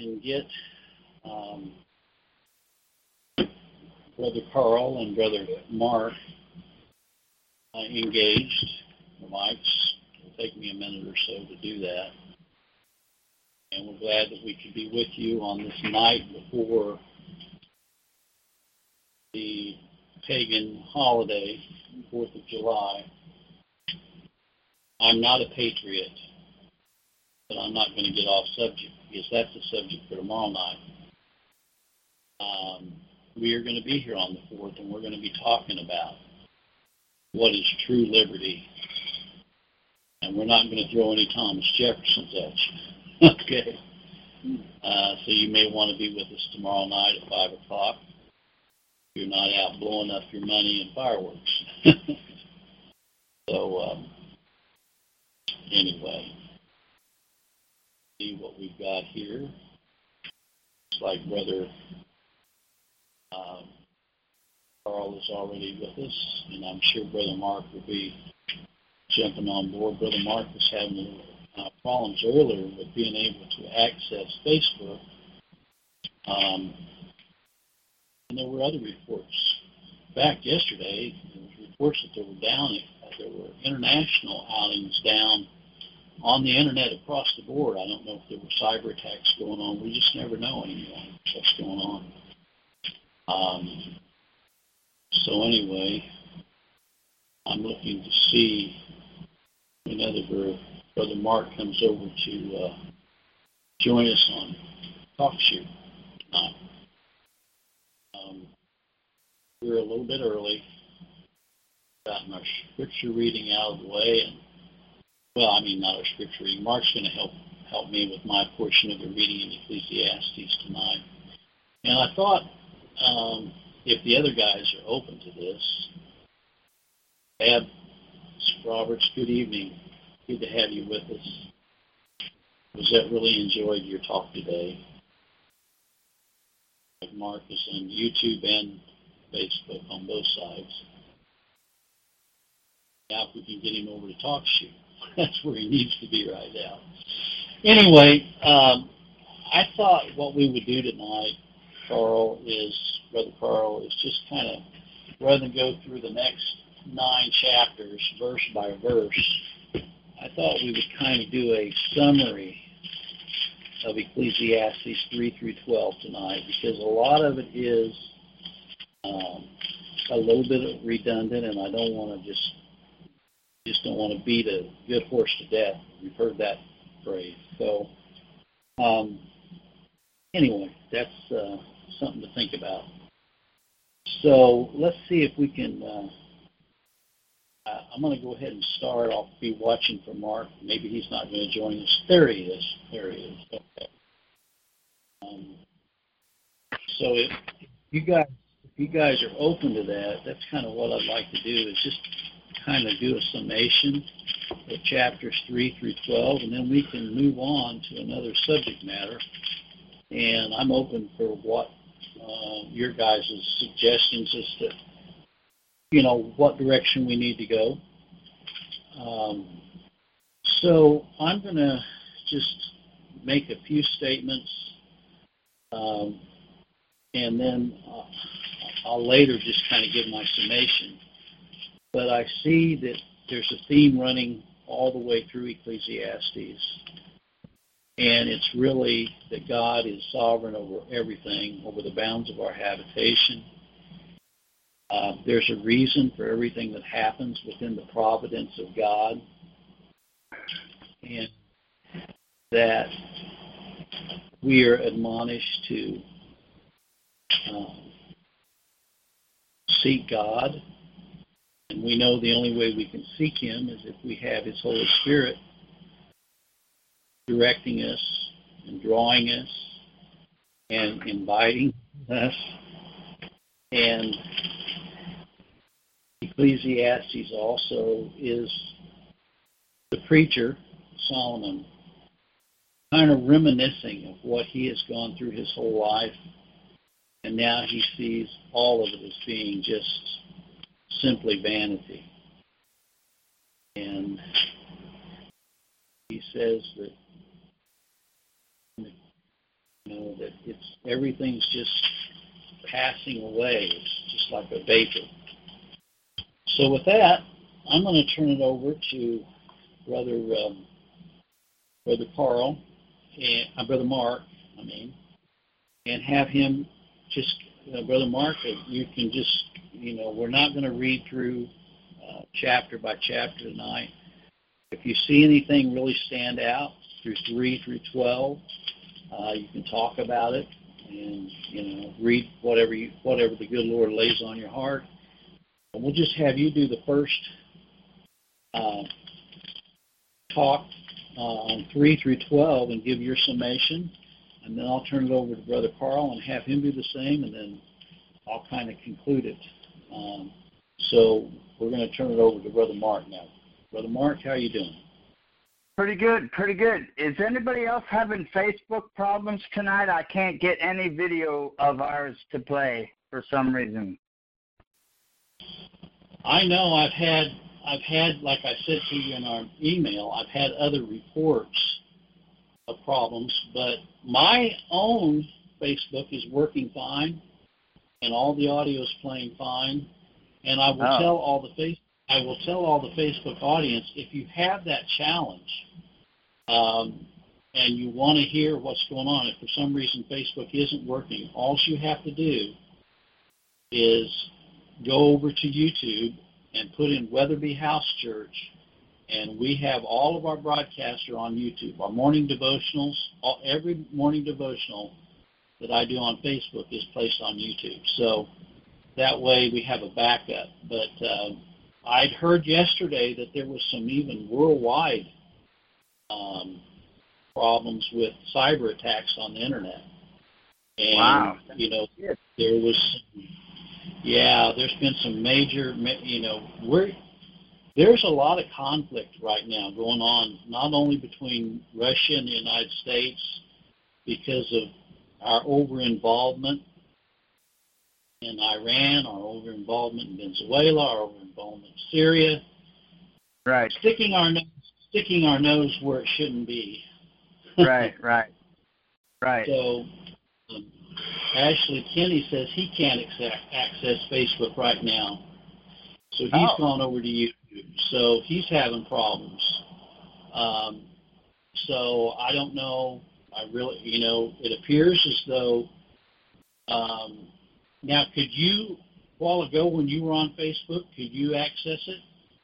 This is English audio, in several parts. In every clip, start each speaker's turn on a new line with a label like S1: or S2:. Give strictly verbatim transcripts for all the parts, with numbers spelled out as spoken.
S1: can get um, Brother Carl and Brother Mark uh, engaged, the mics. It'll take me a minute or so to do that. And we're glad that we could be with you on this night before the pagan holiday, fourth of July. I'm not a patriot, but I'm not going to get off subject because that's the subject for tomorrow night. Um, we are going to be here on the fourth, and we're going to be talking about what is true liberty. And we're not going to throw any Thomas Jeffersons at you. Okay? Uh, so you may want to be with us tomorrow night at five o'clock. You're not out blowing up your money in fireworks. so, um, anyway, see what we've got here. It's like Brother um, Carl is already with us, and I'm sure Brother Mark will be jumping on board. Brother Mark was having uh, problems earlier with being able to access Facebook. Um, and there were other reports. Back yesterday, there was reports that there were down, there were international outings down on the internet across the board. I don't know if there were cyber attacks going on. We just never know anymore what's going on. Um, so anyway, I'm looking to see whenever Brother Mark comes over to uh, join us on Talk Shoe tonight. Um, we're a little bit early. Gotten our scripture reading out of the way, and well, I mean not our scripture reading. Mark's going to help help me with my portion of the reading in Ecclesiastes tonight. And I thought, um, if the other guys are open to this, Ab Roberts, good evening. Good to have you with us. Lizette really enjoyed your talk today. Mark is on YouTube and Facebook on both sides. Now if we can get him over to Talk Shoe. That's where he needs to be right now. Anyway, um, I thought what we would do tonight, Carl, is, Brother Carl, is just kind of, rather than go through the next nine chapters, verse by verse, I thought we would kind of do a summary of Ecclesiastes three through twelve tonight, because a lot of it is um, a little bit redundant, and I don't want to just just don't want to beat a good horse to death. We've heard that phrase. So um, anyway, that's uh, something to think about. So let's see if we can. Uh, uh, I'm going to go ahead and start. I'll be watching for Mark. Maybe he's not going to join us. There he is. There he is. Okay. Um, so if you guys, if you guys are open to that, that's kind of what I'd like to do. Is just kind of do a summation of chapters three through twelve, and then we can move on to another subject matter. And I'm open for what uh, your guys' suggestions as to, you know, what direction we need to go. Um, so I'm going to just make a few statements, um, and then uh, I'll later just kind of give my summation. But I see that there's a theme running all the way through Ecclesiastes, and it's really that God is sovereign over everything, over the bounds of our habitation. Uh, there's a reason for everything that happens within the providence of God, and that we are admonished to um, seek God. And we know the only way we can seek Him is if we have His Holy Spirit directing us and drawing us and inviting us. And Ecclesiastes also is the preacher, Solomon, kind of reminiscing of what he has gone through his whole life. And now he sees all of it as being just simply vanity. And he says that, you know, that it's everything's just passing away. It's just like a vapor. So with that, I'm going to turn it over to Brother um, Brother Carl, and uh, Brother Mark, I mean, and have him just, uh, Brother Mark, you can just, you know, we're not going to read through uh, chapter by chapter tonight. If you see anything really stand out through three through twelve, uh, you can talk about it and, you know, read whatever you, whatever the good Lord lays on your heart. And we'll just have you do the first uh, talk uh, on three through twelve and give your summation, and then I'll turn it over to Brother Carl and have him do the same, and then I'll kind of conclude it. Um, so we're going to turn it over to Brother Mark now. Brother Mark, how are you doing?
S2: Pretty good, pretty good. Is anybody else having Facebook problems tonight? I can't get any video of ours to play for some reason.
S1: I know I've had, I've had, like I said to you in our email, I've had other reports of problems, but my own Facebook is working fine, and all the audio is playing fine, and I will
S2: oh.
S1: tell all the face, I will tell all the Facebook audience, if you have that challenge, um, and you want to hear what's going on, if for some reason Facebook isn't working, all you have to do is go over to YouTube and put in Weatherby House Church, and we have all of our broadcasts are on YouTube. Our morning devotionals, all, every morning devotional that I do on Facebook is placed on YouTube. So that way we have a backup. But uh, I'd heard yesterday that there was some even worldwide um, problems with cyber attacks on the internet. And,
S2: wow.
S1: you know, there was, yeah, there's been some major, you know, we're, there's a lot of conflict right now going on, not only between Russia and the United States because of our over-involvement in Iran, our over-involvement in Venezuela, our over-involvement in Syria.
S2: Right.
S1: Sticking our nose, sticking our nose where it shouldn't be.
S2: right, right, right.
S1: So um, Ashley Kenny says he can't access Facebook right now. So he's
S2: oh.
S1: gone over to YouTube. So he's having problems. Um, so I don't know. I really, you know, it appears as though, um, now could you, a while ago when you were on Facebook, could you access it?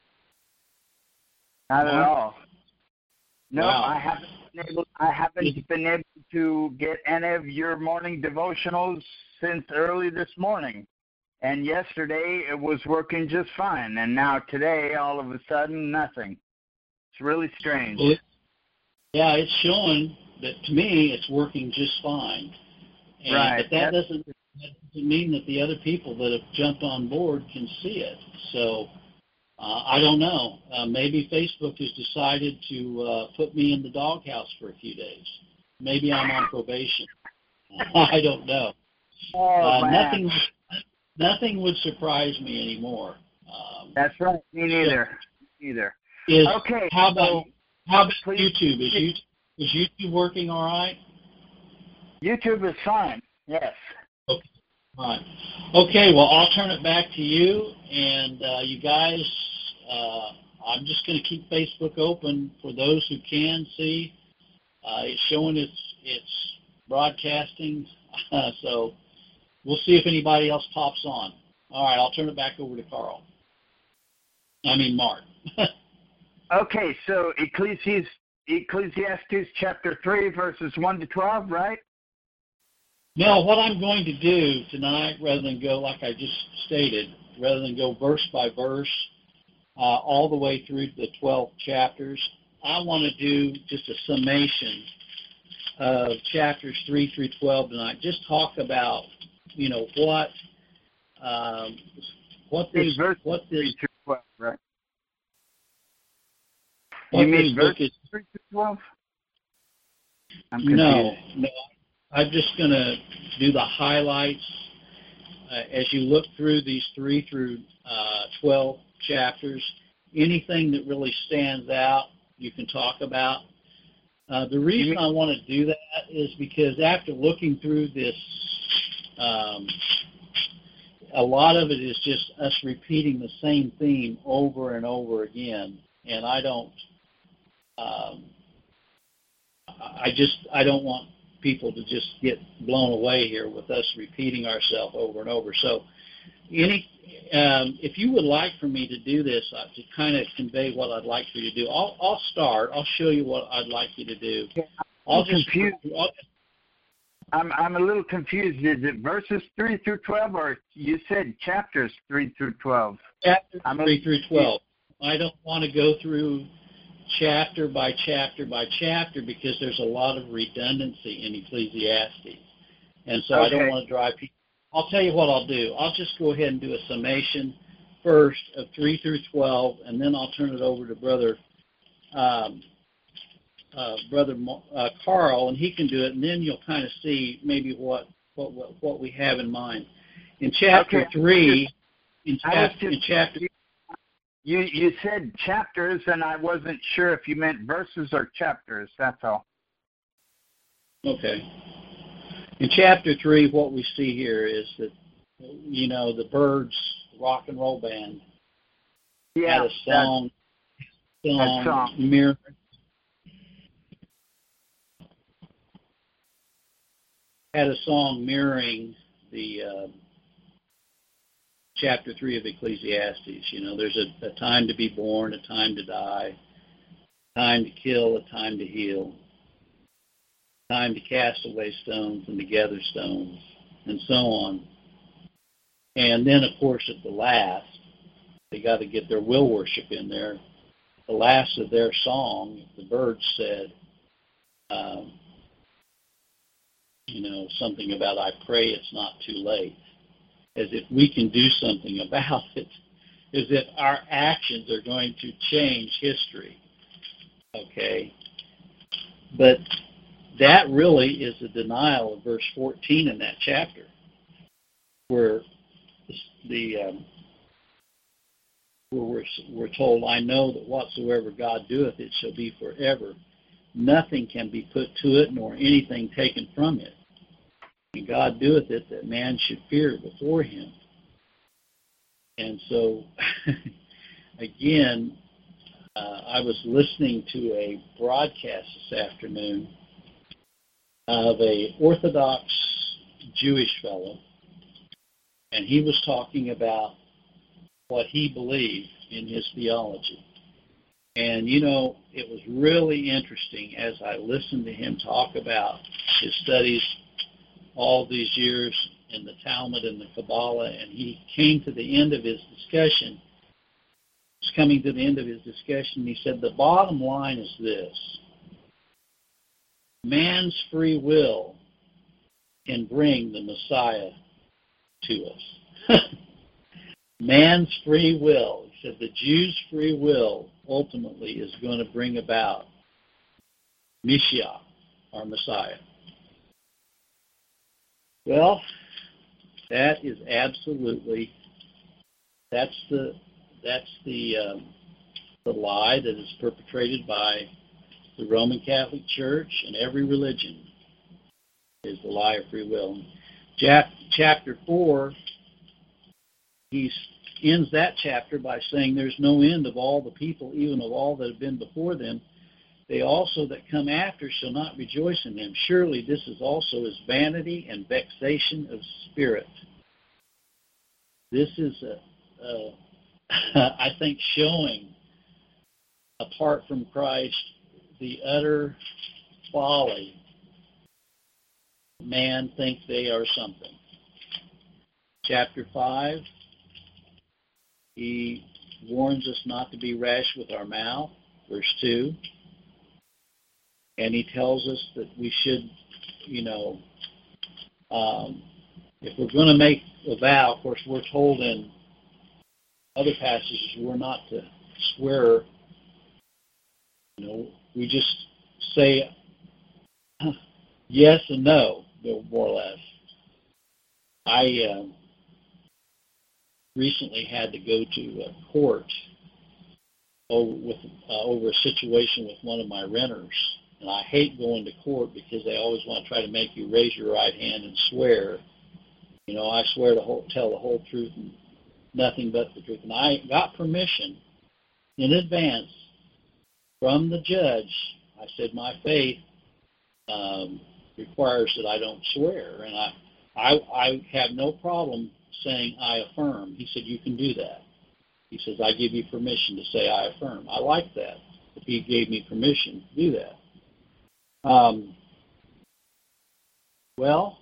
S2: Not at all. No,
S1: wow.
S2: I haven't been able, I haven't been able to get any of your morning devotionals since early this morning. And yesterday it was working just fine, and now today, all of a sudden, nothing. It's really strange.
S1: Well, it, yeah, it's showing that to me it's working just fine. And,
S2: right.
S1: But that doesn't, that doesn't mean that the other people that have jumped on board can see it. So uh, I don't know. Uh, maybe Facebook has decided to uh, put me in the doghouse for a few days. Maybe I'm on probation. I don't know.
S2: Oh,
S1: uh,
S2: man.
S1: Nothing. Nothing would surprise me anymore. Um,
S2: That's right. Me neither. Me neither.
S1: Is,
S2: okay.
S1: How about
S2: so
S1: how about
S2: please,
S1: YouTube? Is YouTube is YouTube working all right?
S2: YouTube is fine. Yes.
S1: Okay. Fine. Okay. Well, I'll turn it back to you, and uh, you guys. Uh, I'm just going to keep Facebook open for those who can see. Uh, it's showing it's it's broadcasting, uh, so. We'll see if anybody else pops on. All right, I'll turn it back over to Carl. I mean, Mark.
S2: okay, so Ecclesiastes, Ecclesiastes chapter three, verses one to twelve, right?
S1: No, what I'm going to do tonight, rather than go like I just stated, rather than go verse by verse uh, all the way through the twelve chapters, I want to do just a summation of chapters three through twelve tonight. Just talk about you know what um, what this
S2: verse
S1: what this
S2: twelve, right?
S1: What
S2: you mean verse
S1: is,
S2: three to twelve? I'm
S1: confused. No, no. I'm just going to do the highlights uh, as you look through these three through uh, twelve chapters. Anything that really stands out, you can talk about. Uh, the reason I want to do that that is because after looking through this, um, a lot of it is just us repeating the same theme over and over again, and I don't. Um, I just I don't want people to just get blown away here with us repeating ourselves over and over. So, any um, if you would like for me to do this uh, to kind of convey what I'd like for you to do, I'll I'll start. I'll show you what I'd like you to do.
S2: I'm confused. I'm I'm a little confused. Is it verses three through twelve, or you said chapters three through twelve?
S1: Chapters three through twelve. I don't want to go through chapter by chapter by chapter because there's a lot of redundancy in Ecclesiastes, and so okay. I don't want to drive people. I'll tell you what I'll do. I'll just go ahead and do a summation first of three through twelve, and then I'll turn it over to Brother um, uh, Brother uh, Carl, and he can do it, and then you'll kind of see maybe what what what, what we have in mind. In chapter
S2: okay.
S1: three, in, chap-
S2: just,
S1: in chapter.
S2: You you said chapters, and I wasn't sure if you meant verses or chapters. That's all.
S1: Okay. In chapter three, what we see here is that, you know, the Byrds rock and roll band
S2: yeah,
S1: had a song,
S2: that,
S1: song,
S2: that song.
S1: mirror, had a song mirroring the uh, chapter three of Ecclesiastes. You know, there's a, a time to be born, a time to die, a time to kill, a time to heal, a time to cast away stones and to gather stones, and so on. And then, of course, at the last, they got to get their will worship in there. The last of their song, the Byrds said, um, you know, something about, I pray it's not too late. As if we can do something about it, as if our actions are going to change history. Okay? But that really is a denial of verse fourteen in that chapter, where the um, where we're, we're told, I know that whatsoever God doeth, it shall be forever. Nothing can be put to it, nor anything taken from it. And God doeth it that man should fear before him. And so, again, uh, I was listening to a broadcast this afternoon of a Orthodox Jewish fellow, and he was talking about what he believed in his theology. And, you know, it was really interesting as I listened to him talk about his studies all these years in the Talmud and the Kabbalah, and he came to the end of his discussion. He was coming to the end of his discussion, and he said, the bottom line is this. Man's free will can bring the Messiah to us. Man's free will. He said the Jews' free will ultimately is going to bring about Mashiach, our Messiah. Well, that is absolutely, that's the that's the um, the lie that is perpetrated by the Roman Catholic Church and every religion is the lie of free will. Chapter four, he ends that chapter by saying there's no end of all the people, even of all that have been before them. They also that come after shall not rejoice in them. Surely this is also as vanity and vexation of spirit. This is, a, a, I think, showing, apart from Christ, the utter folly. Man thinks they are something. Chapter five, he warns us not to be rash with our mouth. Verse two. And he tells us that we should, you know, um, if we're going to make a vow, of course, we're told in other passages we're not to swear. You know, we just say yes and no, more or less. I uh, recently had to go to a court over, with, uh, over a situation with one of my renters. And I hate going to court because they always want to try to make you raise your right hand and swear. You know, I swear to whole, tell the whole truth and nothing but the truth. And I got permission in advance from the judge. I said my faith um, requires that I don't swear, and I, I, I have no problem saying I affirm. He said, you can do that. He says, I give you permission to say I affirm. I like that, if he gave me permission to do that. Um, well,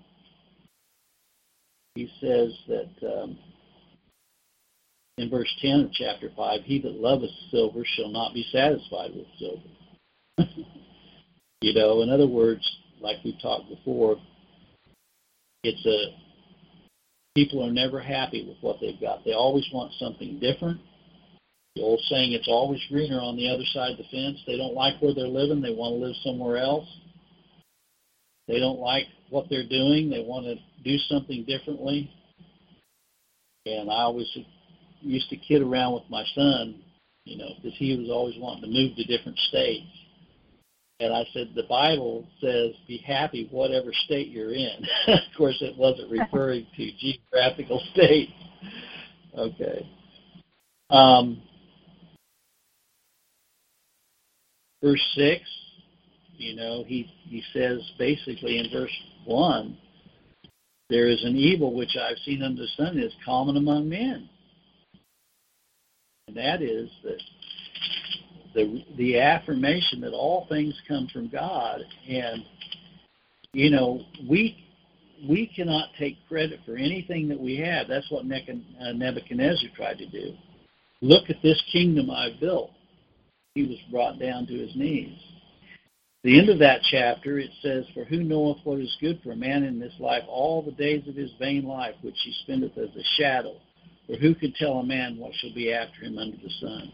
S1: he says that um, in verse ten of chapter five, he that loveth silver shall not be satisfied with silver. You know, in other words, like we've talked before, it's a people are never happy with what they've got. They always want something different. The old saying, it's always greener on the other side of the fence. They don't like where they're living. They want to live somewhere else. They don't like what they're doing. They want to do something differently. And I always used to kid around with my son, you know, because he was always wanting to move to different states. And I said, the Bible says, be happy whatever state you're in. Of course, it wasn't referring to geographical states. Okay. Um, verse six, you know, he, he says basically in verse one, there is an evil which I've seen under the sun is common among men. And that is that the the affirmation that all things come from God. And, you know, we we cannot take credit for anything that we have. That's what Nebuchadnezzar tried to do. Look at this kingdom I've built. He was brought down to his knees. The end of that chapter, it says, for who knoweth what is good for a man in this life, all the days of his vain life, which he spendeth as a shadow? Or who can tell a man what shall be after him under the sun?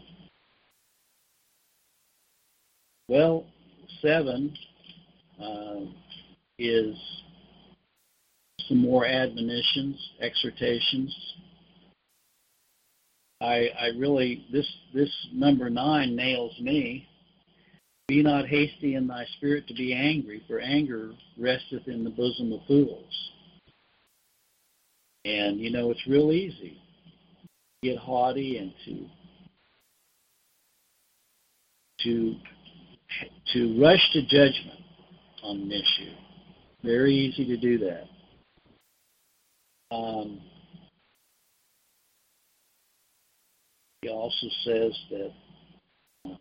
S1: Well, seven uh, is some more admonitions, exhortations. I, I really, this, this number nine nails me. Be not hasty in thy spirit to be angry, for anger resteth in the bosom of fools. And, you know, it's real easy to get haughty and to to to rush to judgment on an issue. Very easy to do that. Um, he also says that uh,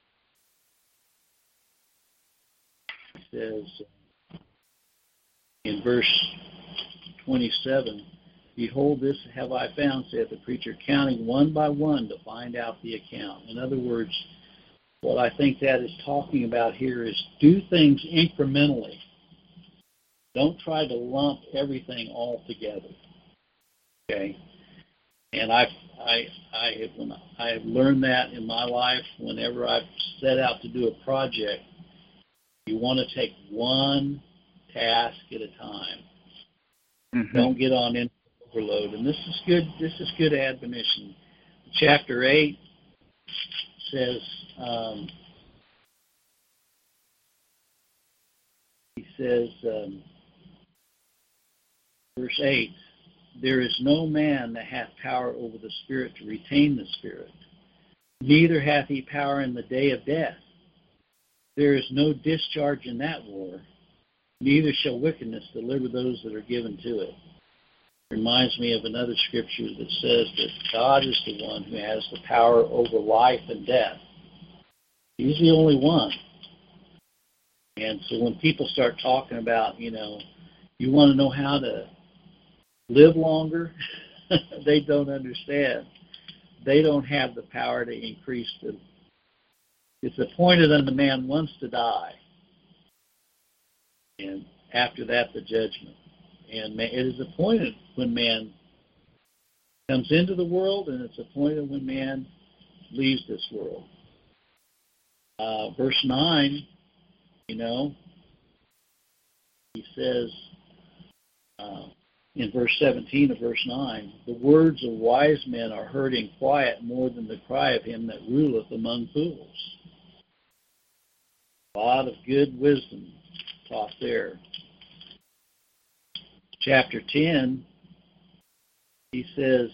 S1: he says in verse twenty-seven, behold, this have I found, saith the preacher, counting one by one to find out the account. In other words, what I think that is talking about here is do things incrementally. Don't try to lump everything all together. Okay? And I, I, I have, when I have learned that in my life. Whenever I've set out to do a project, you want to take one task at a time. Mm-hmm. Don't get on into overload. And this is good. This is good admonition. Chapter eight says, um, he says, um, verse eight, there is no man that hath power over the Spirit to retain the Spirit, neither hath he power in the day of death. There is no discharge in that war, neither shall wickedness deliver those that are given to it. Reminds me of another scripture that says that God is the one who has the power over life and death. He's the only one. And so when people start talking about, you know, you want to know how to live longer, they don't understand. They don't have the power to increase the. It's appointed unto man once to die, and after that the judgment. And it is appointed when man comes into the world, and it's appointed when man leaves this world. Uh, verse nine, you know, he says uh, in verse seventeen of verse nine, the words of wise men are heard in quiet more than the cry of him that ruleth among fools. A lot of good wisdom taught there. Chapter ten, he says,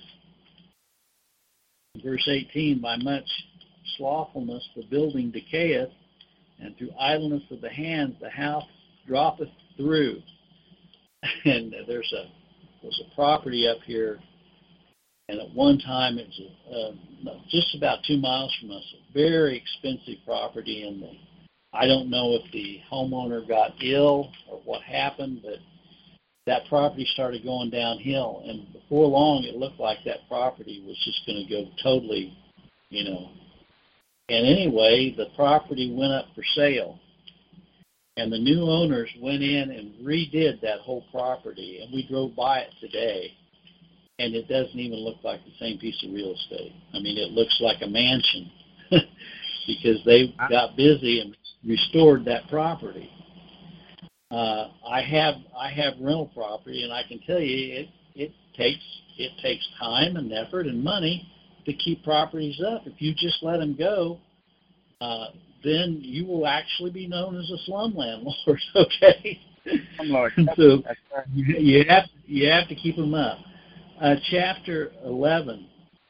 S1: verse eighteen, by much slothfulness the building decayeth, and through idleness of the hands the house droppeth through. And there's a there's a property up here, and at one time it's uh, just about two miles from us, a very expensive property, and the, I don't know if the homeowner got ill or what happened, but that property started going downhill, and before long it looked like that property was just going to go totally, you know. And anyway, the property went up for sale, and the new owners went in and redid that whole property, and we drove by it today, and it doesn't even look like the same piece of real estate. I mean, it looks like a mansion because they got busy and restored that property. Uh, I have I have rental property, and I can tell you it it takes it takes time and effort and money to keep properties up. If you just let them go, uh, then you will actually be known as a slum landlord. Okay,
S2: Landlord.
S1: So you, you have you have to keep them up. Uh, chapter eleven.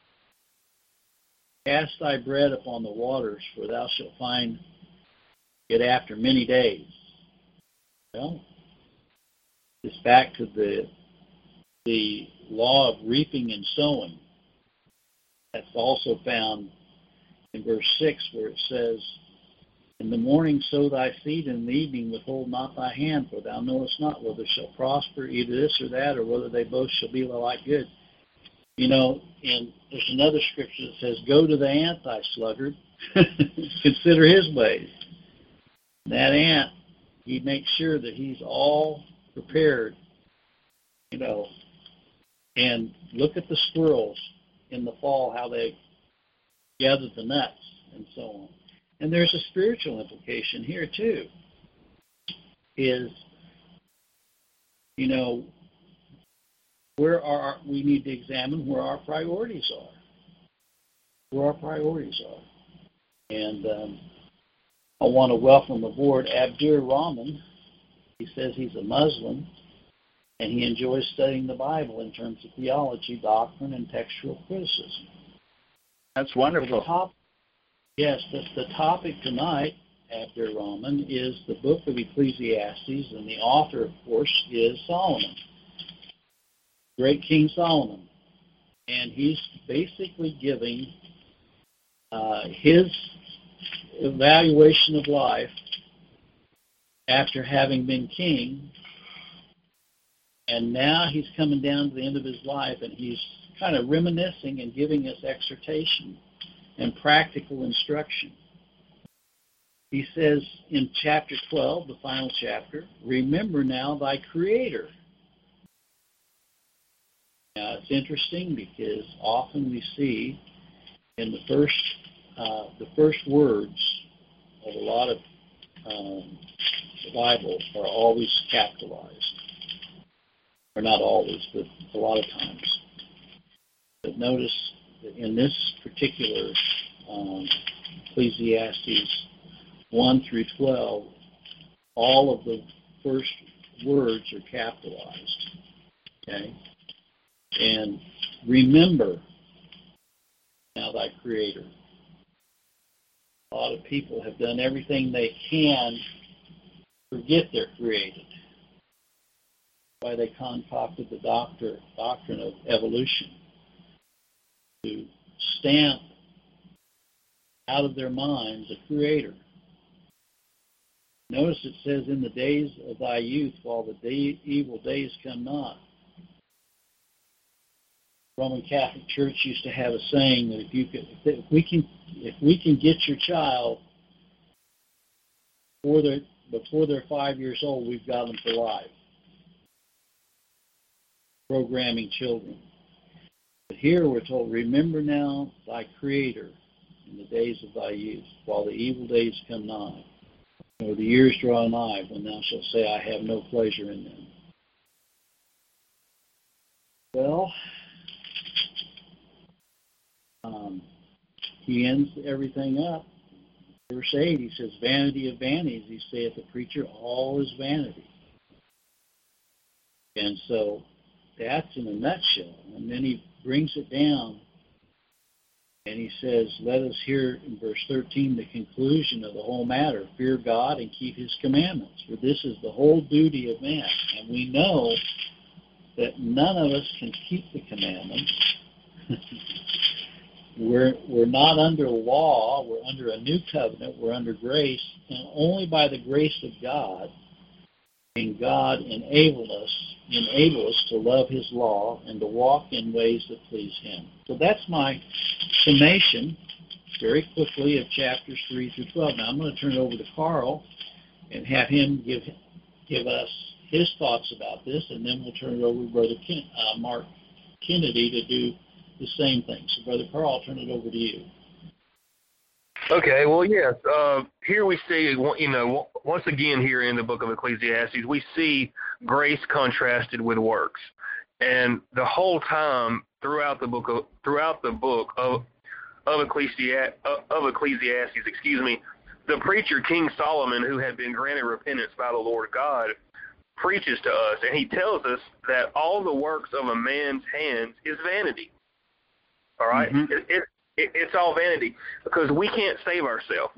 S1: Cast thy bread upon the waters, for thou shalt find it after many days. Well, it's back to the the law of reaping and sowing. That's also found in verse six, where it says, in the morning sow thy seed, and in the evening withhold not thy hand, for thou knowest not whether shall prosper either this or that, or whether they both shall be alike good. You know, and there's another scripture that says, go to the ant, thy sluggard, consider his ways. That ant, he makes sure that he's all prepared, you know, and look at the squirrels in the fall, how they gather the nuts and so on. And there's a spiritual implication here too, is, you know, where are we need to examine where our priorities are, where our priorities are. And um, I want to welcome aboard Abdur Rahman. He says he's a Muslim, and he enjoys studying the Bible in terms of theology, doctrine, and textual criticism.
S2: That's wonderful.
S1: The top, yes, the, the topic tonight, Abdur Rahman, is the book of Ecclesiastes, and the author, of course, is Solomon, great King Solomon. And he's basically giving uh, his evaluation of life after having been king, and now he's coming down to the end of his life, and he's kind of reminiscing and giving us exhortation and practical instruction. He says in chapter twelve, the final chapter, remember now thy Creator. Now it's interesting because often we see in the first uh, the first words of a lot of um, the Bible are always capitalized, or not always, but a lot of times. But notice that in this particular um, Ecclesiastes one through twelve, all of the first words are capitalized. Okay? And remember now thy Creator. A lot of people have done everything they can to forget they're created. That's why they concocted the doctor, doctrine of evolution, to stamp out of their minds a Creator. Notice it says, in the days of thy youth, while the day, evil days come not. Roman Catholic Church used to have a saying that if you could, if we can, if we can get your child before they're, before they're five years old, we've got them for life. Programming children. But here we're told, remember now thy Creator in the days of thy youth, while the evil days come nigh, or the years draw nigh, when thou shalt say, I have no pleasure in them. Well, um, he ends everything up Verse eight, he says, vanity of vanities, he saith the preacher, all is vanity. And so that's in a nutshell. And then he brings it down and he says, let us hear in verse thirteen the conclusion of the whole matter. Fear God and keep his commandments, for this is the whole duty of man. And we know that none of us can keep the commandments. we're, we're not under law. We're under a new covenant. We're under grace. And only by the grace of God can God enable us, enable us to love his law and to walk in ways that please him. So that's my summation, very quickly, of chapters three through twelve. Now I'm going to turn it over to Carl and have him give give us his thoughts about this, and then we'll turn it over to Brother Ken, uh, Mark Kennedy to do the same thing. So, Brother Carl, I'll turn it over to you.
S3: Okay, well, yes. Uh, here we see, you know, once again here in the book of Ecclesiastes, we see grace contrasted with works, and the whole time throughout the book of throughout the book of of, Ecclesi- of Ecclesiastes, excuse me, the preacher King Solomon, who had been granted repentance by the Lord God, preaches to us, and he tells us that all the works of a man's hands is vanity. All right, mm-hmm. it, it, it, it's all vanity because we can't save ourselves.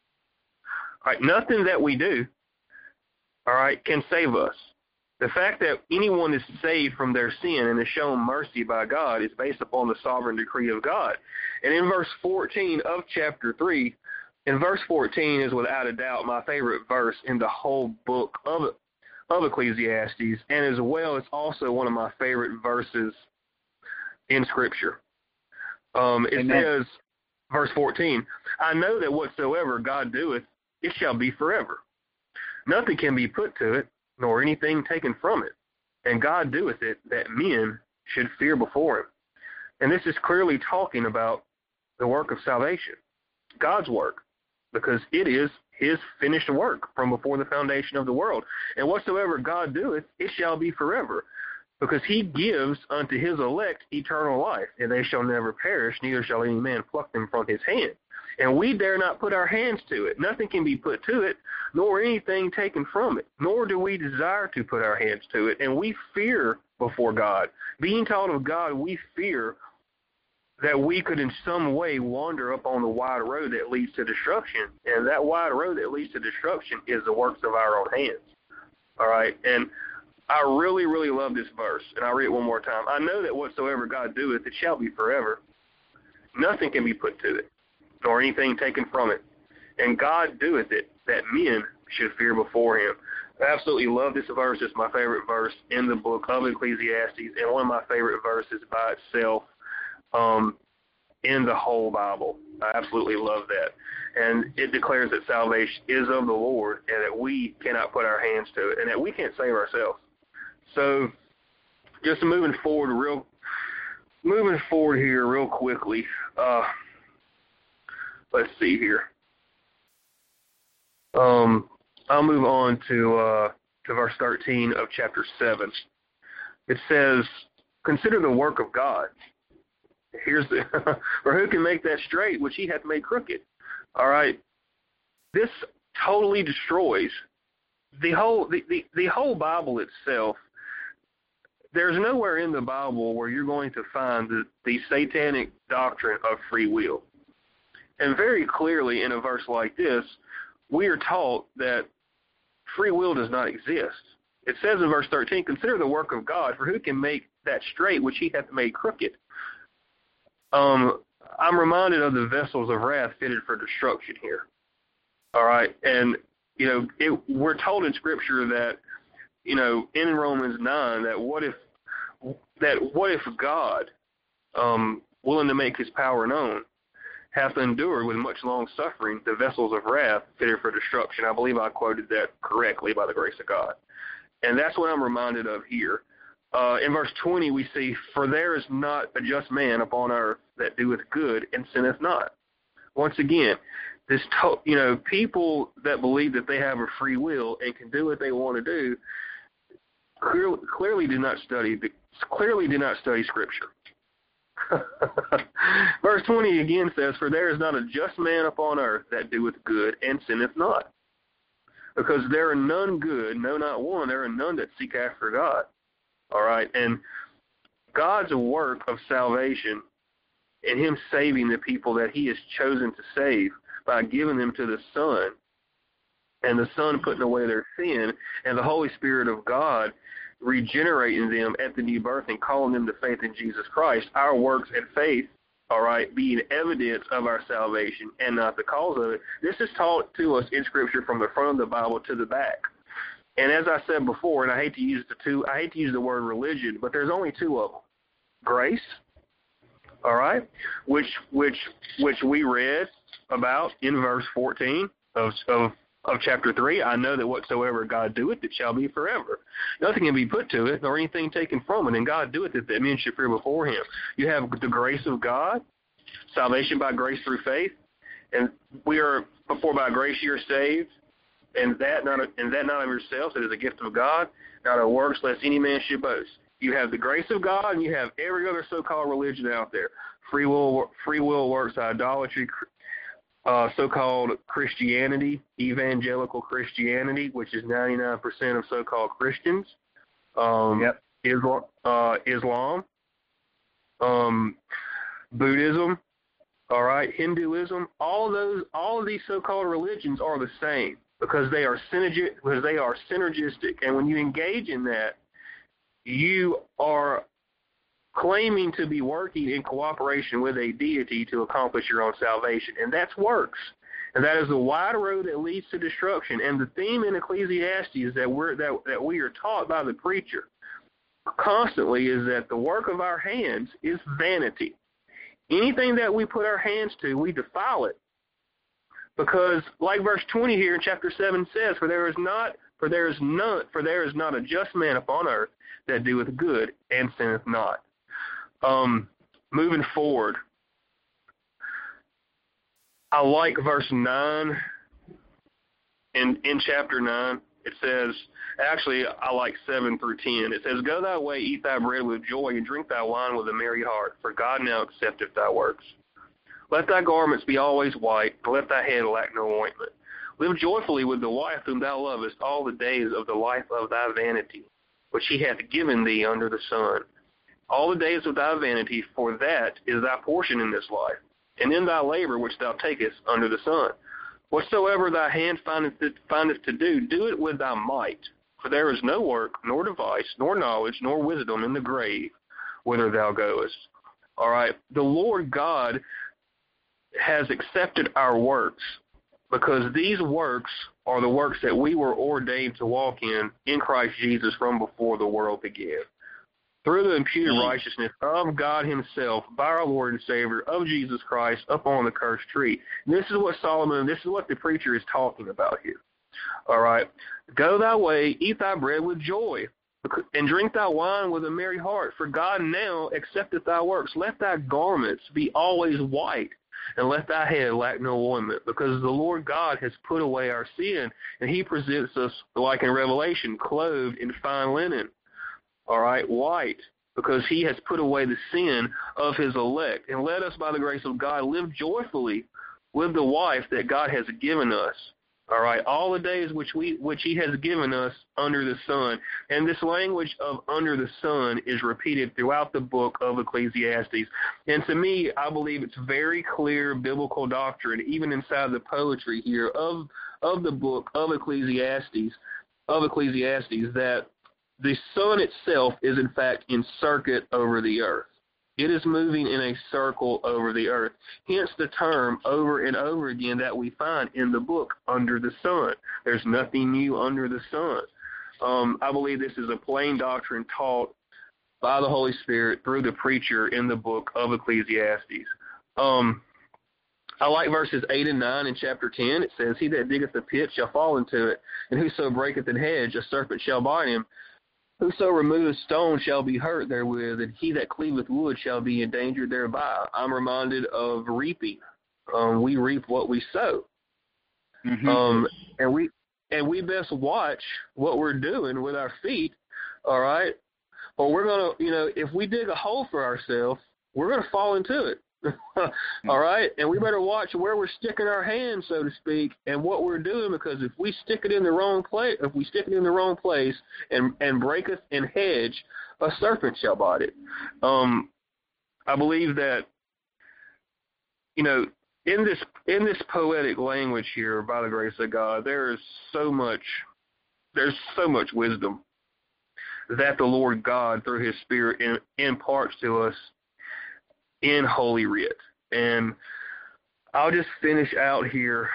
S3: All right, nothing that we do, all right, can save us. The fact that anyone is saved from their sin and is shown mercy by God is based upon the sovereign decree of God. And in verse fourteen of chapter three, in verse fourteen is without a doubt my favorite verse in the whole book of of Ecclesiastes, and as well it's also one of my favorite verses in Scripture. Um, it Amen. Says, verse fourteen, I know that whatsoever God doeth, it shall be forever. Nothing can be put to it, nor anything taken from it. And God doeth it, that men should fear before him. And this is clearly talking about the work of salvation, God's work, because it is his finished work from before the foundation of the world. And whatsoever God doeth, it shall be forever, because he gives unto his elect eternal life, and they shall never perish, neither shall any man pluck them from his hand. And we dare not put our hands to it. Nothing can be put to it, nor anything taken from it, nor do we desire to put our hands to it. And we fear before God. Being taught of God, we fear that we could in some way wander up on the wide road that leads to destruction. And that wide road that leads to destruction is the works of our own hands. All right? And I really, really love this verse. And I'll read it one more time. I know that whatsoever God doeth, it shall be forever. Nothing can be put to it, nor anything taken from it. And God doeth it, that men should fear before him. I absolutely love this verse. It's my favorite verse in the book of Ecclesiastes, and one of my favorite verses by itself um, in the whole Bible. I absolutely love that. And it declares that salvation is of the Lord, and that we cannot put our hands to it, and that we can't save ourselves. So just moving forward real moving forward here real quickly, uh, let's see here. Um, I'll move on to uh, to verse thirteen of chapter seven. It says, consider the work of God. Here's the, for who can make that straight which he hath made crooked? All right. This totally destroys the whole the, the, the whole Bible itself. There's nowhere in the Bible where you're going to find the, the satanic doctrine of free will. And very clearly in a verse like this, we are taught that free will does not exist. It says in verse thirteen, consider the work of God, for who can make that straight which he hath made crooked? Um, I'm reminded of the vessels of wrath fitted for destruction here. All right, and, you know, it, we're told in Scripture that, you know, in Romans nine, that what if, that what if God, um, willing to make his power known, hath endured with much long suffering the vessels of wrath fitted for destruction. I believe I quoted that correctly by the grace of God. And that's what I'm reminded of here. Uh, in verse twenty, we see, for there is not a just man upon earth that doeth good and sinneth not. Once again, this to, you know, people that believe that they have a free will and can do what they want to do clearly, clearly do not study clearly do not study Scripture. Verse twenty again says, "For there is not a just man upon earth that doeth good and sinneth not. Because there are none good, no, not one. There are none that seek after God." All right? And God's work of salvation and him saving the people that he has chosen to save by giving them to the Son, and the Son putting away their sin, and the Holy Spirit of God regenerating them at the new birth and calling them to faith in Jesus Christ, our works and faith, all right, being evidence of our salvation and not the cause of it. This is taught to us in Scripture from the front of the Bible to the back. And as I said before, and I hate to use the two, I hate to use the word religion, but there's only two of them: grace, all right, which which which we read about in verse fourteen of of. of chapter three. "I know that whatsoever God doeth, it shall be forever. Nothing can be put to it, nor anything taken from it, and God doeth it that men should fear before him." You have the grace of God, salvation by grace through faith, and we are, before by grace you are saved, and that not and that not of yourselves, it is a gift of God, not of works, lest any man should boast. You have the grace of God, and you have every other so-called religion out there. Free will, free will works, idolatry, Uh, so-called Christianity, evangelical Christianity, which is ninety-nine percent of so-called Christians. Um,
S2: yep.
S3: Islam, uh, Islam, um, Buddhism, all right, Hinduism. All of those, all of these so-called religions are the same because they are synergi- because they are synergistic. And when you engage in that, you are claiming to be working in cooperation with a deity to accomplish your own salvation. And that's works. And that is a wide road that leads to destruction. And the theme in Ecclesiastes that we're that, that we are taught by the preacher constantly is that the work of our hands is vanity. Anything that we put our hands to, we defile it. Because like verse twenty here in chapter seven says, For there is not for there is none for there is not a just man upon earth that doeth good and sinneth not. Um, moving forward, I like verse nine in in chapter nine. It says, actually, I like seven through ten. It says, "Go thy way, eat thy bread with joy, and drink thy wine with a merry heart, for God now accepteth thy works. Let thy garments be always white, and let thy head lack no ointment. Live joyfully with the wife whom thou lovest all the days of the life of thy vanity, which he hath given thee under the sun. All the days of thy vanity, for that is thy portion in this life, and in thy labor which thou takest under the sun. Whatsoever thy hand findeth to, findeth to do, do it with thy might. For there is no work, nor device, nor knowledge, nor wisdom in the grave, whither thou goest." All right, the Lord God has accepted our works because these works are the works that we were ordained to walk in in Christ Jesus from before the world began. Through the imputed righteousness of God himself, by our Lord and Savior, of Jesus Christ, up on the cursed tree. And this is what Solomon, this is what the preacher is talking about here. All right. "Go thy way, eat thy bread with joy, and drink thy wine with a merry heart, for God now accepteth thy works. Let thy garments be always white, and let thy head lack no ornament, because the Lord God has put away our sin, and he presents us, like in Revelation, clothed in fine linen." All right, white, because he has put away the sin of his elect. "And let us, by the grace of God, live joyfully with the wife that God has given us." All right, all the days which we which he has given us under the sun. And this language of under the sun is repeated throughout the book of Ecclesiastes. And to me, I believe it's very clear biblical doctrine, even inside the poetry here of of the book of Ecclesiastes, of Ecclesiastes, that the sun itself is, in fact, in circuit over the earth. It is moving in a circle over the earth. Hence the term over and over again that we find in the book, under the sun. There's nothing new under the sun. Um, I believe this is a plain doctrine taught by the Holy Spirit through the preacher in the book of Ecclesiastes. Um, I like verses eight and nine in chapter ten. It says, "He that diggeth a pit shall fall into it, and whoso breaketh an hedge, a serpent shall bite him. Whoso removeth stone shall be hurt therewith, and he that cleaveth wood shall be endangered thereby." I'm reminded of reaping. Um, we reap what we sow. Mm-hmm. Um, and we and we best watch what we're doing with our feet, all right? Or we're going to, you know, if we dig a hole for ourselves, we're going to fall into it. All right? And we better watch where we're sticking our hand, so to speak, and what we're doing, because if we stick it in the wrong place, if we stick it in the wrong place and, and breaketh an hedge, a serpent shall bite it. Um, I believe that, you know, in this in this poetic language here, by the grace of God, there is so much, there's so much wisdom that the Lord God, through His Spirit, in, imparts to us in Holy Writ. And I'll just finish out here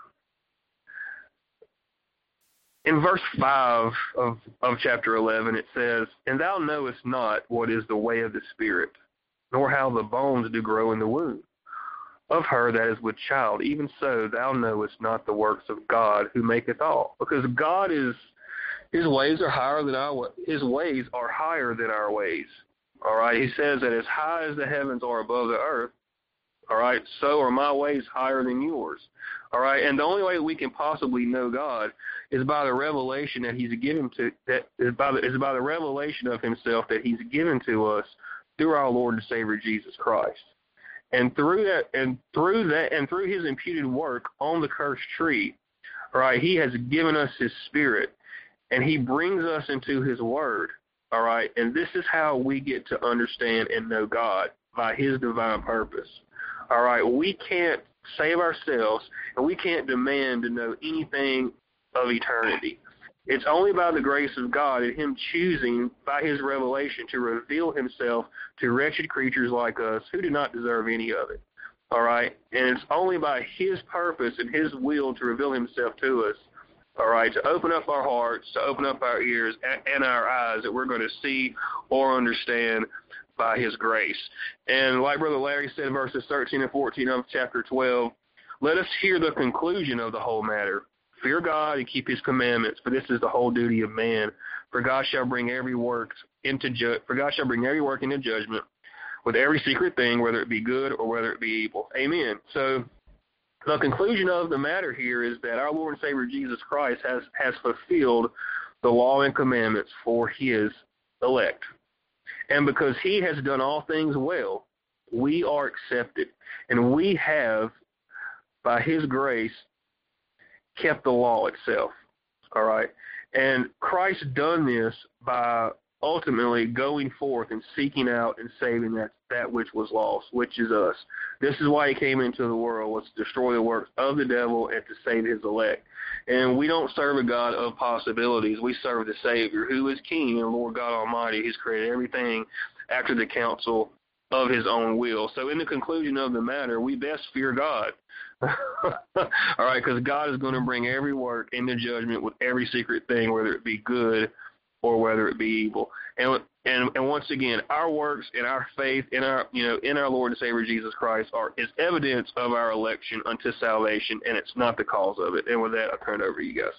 S3: in verse five of, of chapter eleven. It says, "And thou knowest not what is the way of the Spirit, nor how the bones do grow in the womb of her that is with child. Even so, thou knowest not the works of God, who maketh all." Because God is, His ways are higher than our His ways are higher than our ways. All right, He says that as high as the heavens are above the earth, all right, so are my ways higher than yours. All right, and the only way that we can possibly know God is by the revelation that He's given to that is by the is by the revelation of Himself that He's given to us through our Lord and Savior Jesus Christ. And through that, and through that, and through His imputed work on the cursed tree, all right, He has given us His Spirit, and He brings us into His Word. All right, and this is how we get to understand and know God, by His divine purpose. All right, we can't save ourselves, and we can't demand to know anything of eternity. It's only by the grace of God and Him choosing, by His revelation, to reveal Himself to wretched creatures like us who do not deserve any of it. All right, and it's only by His purpose and His will to reveal Himself to us, all right, to open up our hearts, to open up our ears and our eyes, that we're going to see or understand by His grace. And like Brother Larry said in verses thirteen and fourteen of chapter twelve, let us hear the conclusion of the whole matter. Fear God and keep His commandments, for this is the whole duty of man. For God shall bring every work into ju- for God shall bring every work into judgment, with every secret thing, whether it be good or whether it be evil. Amen. So the conclusion of the matter here is that our Lord and Savior Jesus Christ has, has fulfilled the law and commandments for His elect. And because He has done all things well, we are accepted. And we have, by His grace, kept the law itself. All right? And Christ done this by ultimately going forth and seeking out and saving that, that which was lost, which is us. This is why He came into the world, was to destroy the works of the devil and to save His elect. And we don't serve a God of possibilities. We serve the Savior, who is King and Lord God Almighty. He's created everything after the counsel of His own will. So in the conclusion of the matter, we best fear God. All right, because God is going to bring every work into judgment with every secret thing, whether it be good or whether it be evil. And and and once again, our works and our faith in our you know in our Lord and Savior Jesus Christ are is evidence of our election unto salvation, and it's not the cause of it. And with that, I turn it over to you guys.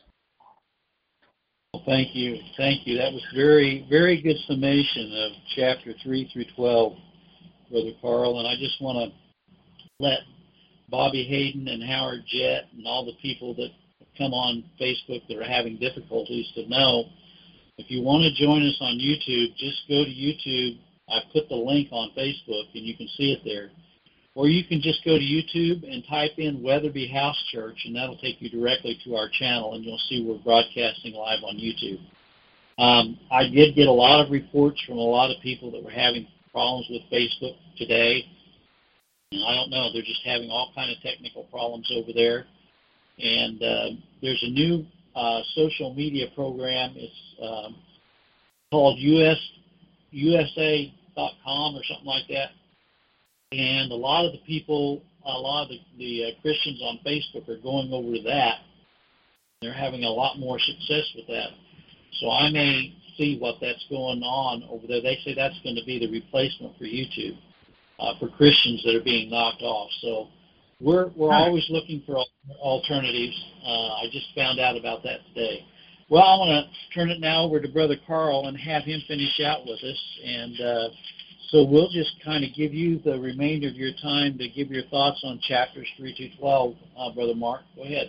S1: Well, thank you, thank you. That was very very good summation of chapter three through twelve, Brother Carl. And I just want to let Bobby Hayden and Howard Jett and all the people that come on Facebook that are having difficulties to know, if you want to join us on YouTube, just go to YouTube. I put the link on Facebook, and you can see it there. Or you can just go to YouTube and type in Weatherby House Church, and that'll take you directly to our channel, and you'll see we're broadcasting live on YouTube. Um, I did get a lot of reports from a lot of people that were having problems with Facebook today. And I don't know, they're just having all kind of technical problems over there. And uh, there's a new uh, social media program. It's um, called U S U S A dot com or something like that. And a lot of the people, a lot of the, the uh, Christians on Facebook are going over to that. They're having a lot more success with that. So I may see what that's going on over there. They say that's going to be the replacement for YouTube. Uh, for Christians that are being knocked off. So we're we're always looking for alternatives. Uh, I just found out about that today. Well, I want to turn it now over to Brother Carl and have him finish out with us. And uh, so we'll just kind of give you the remainder of your time to give your thoughts on chapters three to twelve, uh, Brother Mark. Go ahead.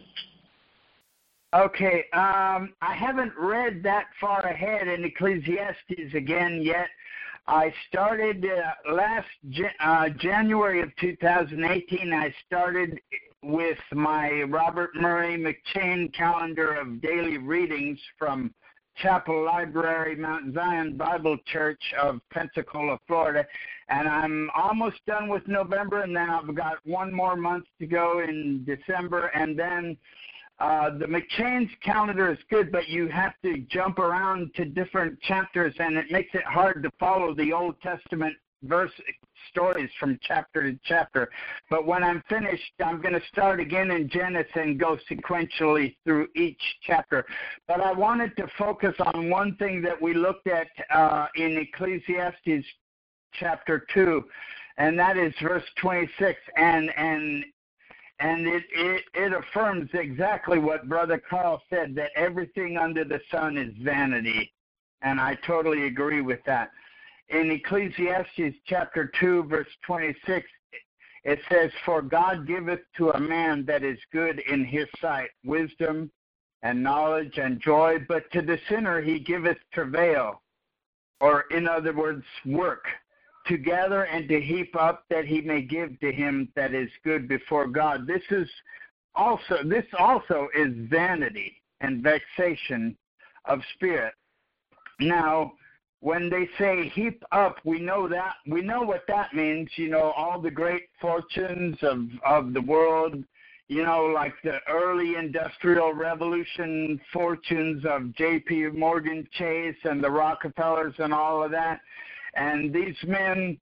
S2: Okay, um, I haven't read that far ahead in Ecclesiastes again yet. I started uh, last uh, January of two thousand eighteen. I started with my Robert Murray McChain calendar of daily readings from Chapel Library, Mount Zion Bible Church of Pensacola, Florida. And I'm almost done with November, and then I've got one more month to go in December. And then uh, the McChain's calendar is good, but you have to jump around to different chapters, and it makes it hard to follow the Old Testament verse stories from chapter to chapter. But when I'm finished, I'm going to start again in Genesis and go sequentially through each chapter. But I wanted to focus on one thing that we looked at uh, in Ecclesiastes chapter two, and that is verse twenty-six. And and and it, it, it affirms exactly what Brother Carl said, that everything under the sun is vanity. And I totally agree with that. In Ecclesiastes chapter two, verse twenty-six, it says, "For God giveth to a man that is good in his sight wisdom and knowledge and joy, but to the sinner he giveth travail," or in other words, work, "to gather and to heap up, that he may give to him that is good before God." This is also this also is vanity and vexation of spirit. Now, when they say heap up, we know that we know what that means. You know, all the great fortunes of, of the world, you know, like the early industrial revolution fortunes of J P Morgan Chase and the Rockefellers and all of that. And these men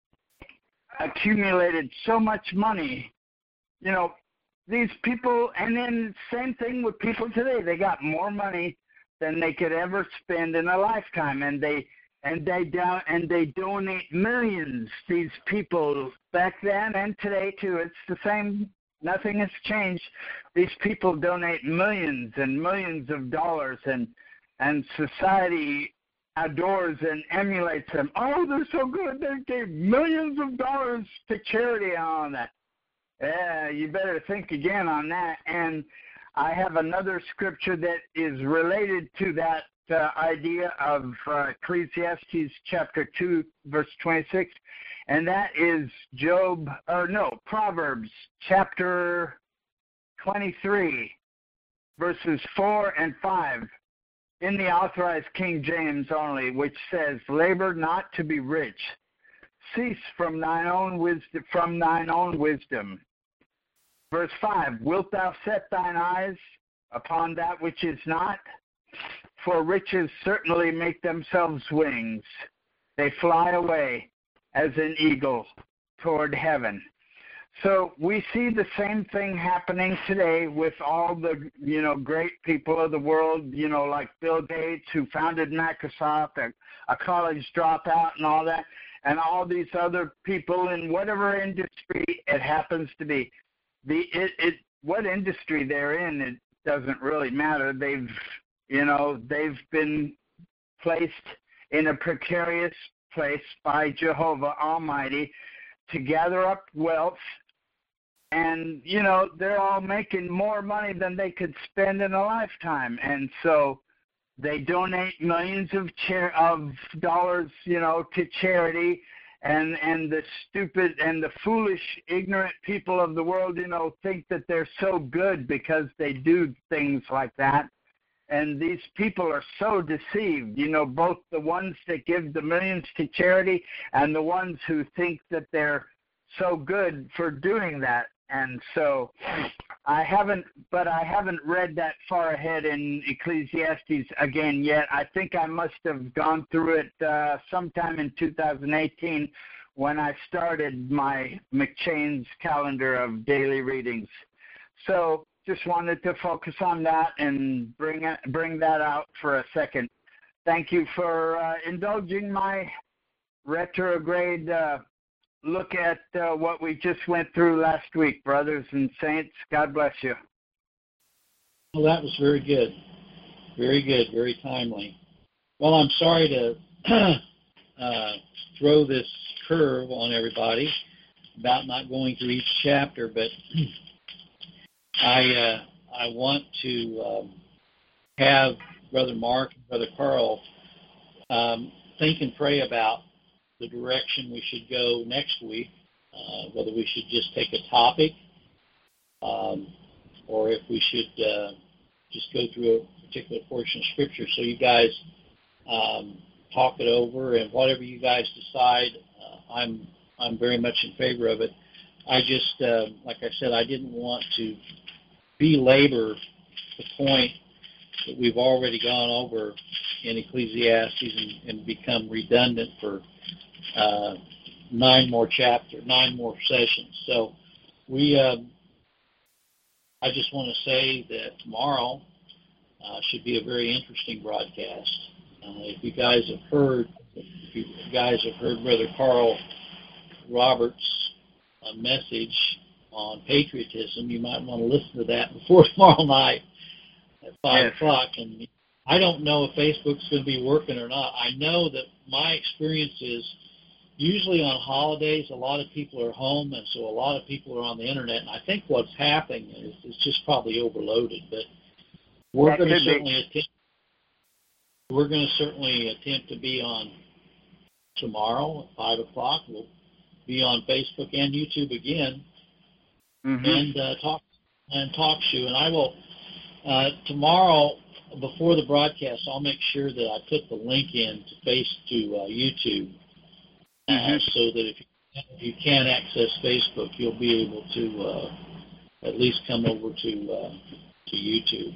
S2: accumulated so much money. You know, these people, and then same thing with people today. They got more money than they could ever spend in a lifetime, and they and they down and they donate millions. These people back then and today too, it's the same. Nothing has changed. These people donate millions and millions of dollars, and and society adores and emulates them. Oh, they're so good. They gave millions of dollars to charity and all that. Yeah, you better think again on that. And I have another scripture that is related to that uh, idea of uh, Ecclesiastes chapter two, verse twenty-six, and that is Job, or no, Proverbs chapter twenty-three, verses four and five, in the Authorized King James only, which says, "Labor not to be rich; cease from thine own wisdom, from thine own wisdom." Verse five, "Wilt thou set thine eyes upon that which is not? For riches certainly make themselves wings. They fly away as an eagle toward heaven." So we see the same thing happening today with all the, you know, great people of the world, you know, like Bill Gates, who founded Microsoft, a, a college dropout and all that, and all these other people in whatever industry it happens to be. The it, it what industry they're in, it doesn't really matter. They've you know they've been placed in a precarious place by Jehovah Almighty to gather up wealth, and you know they're all making more money than they could spend in a lifetime, and so they donate millions of char- of dollars, you know, to charity. And and the stupid and the foolish, ignorant people of the world, you know, think that they're so good because they do things like that. And these people are so deceived, you know, both the ones that give the millions to charity and the ones who think that they're so good for doing that. And so I haven't, but I haven't read that far ahead in Ecclesiastes again yet. I think I must have gone through it uh, sometime in two thousand eighteen when I started my McChain's calendar of daily readings. So just wanted to focus on that and bring it, bring that out for a second. Thank you for uh, indulging my retrograde uh, look at uh, what we just went through last week, brothers and saints. God bless you.
S1: Well, that was very good. Very good, very timely. Well, I'm sorry to uh, throw this curve on everybody about not going through each chapter, but I uh, I want to um, have Brother Mark and Brother Carl um, think and pray about the direction we should go next week, uh, whether we should just take a topic um, or if we should uh, just go through a particular portion of Scripture. So you guys um, talk it over, and whatever you guys decide, uh, I'm I'm very much in favor of it. I just, uh, like I said, I didn't want to belabor the point that we've already gone over in Ecclesiastes and, and become redundant for uh, nine more chapters, nine more sessions. So we, uh, I just want to say that tomorrow uh, should be a very interesting broadcast. Uh, if you guys have heard, if you guys have heard Brother Carl Roberts' uh, message on patriotism, you might want to listen to that before tomorrow night at five
S2: yes.
S1: o'clock. And I don't know if Facebook's going to be working or not. I know that my experience is usually on holidays, a lot of people are home, and so a lot of people are on the internet. And I think what's happening is it's just probably overloaded. But we're going to certainly attempt. We're going to certainly attempt to be on tomorrow at five o'clock. We'll be on Facebook and YouTube again,
S2: mm-hmm.
S1: and uh, talk and talk to you. And I will uh, tomorrow before the broadcast. I'll make sure that I put the link in to face to uh, YouTube, uh, mm-hmm. so that if you, if you can't access Facebook, you'll be able to uh, at least come over to uh, to YouTube.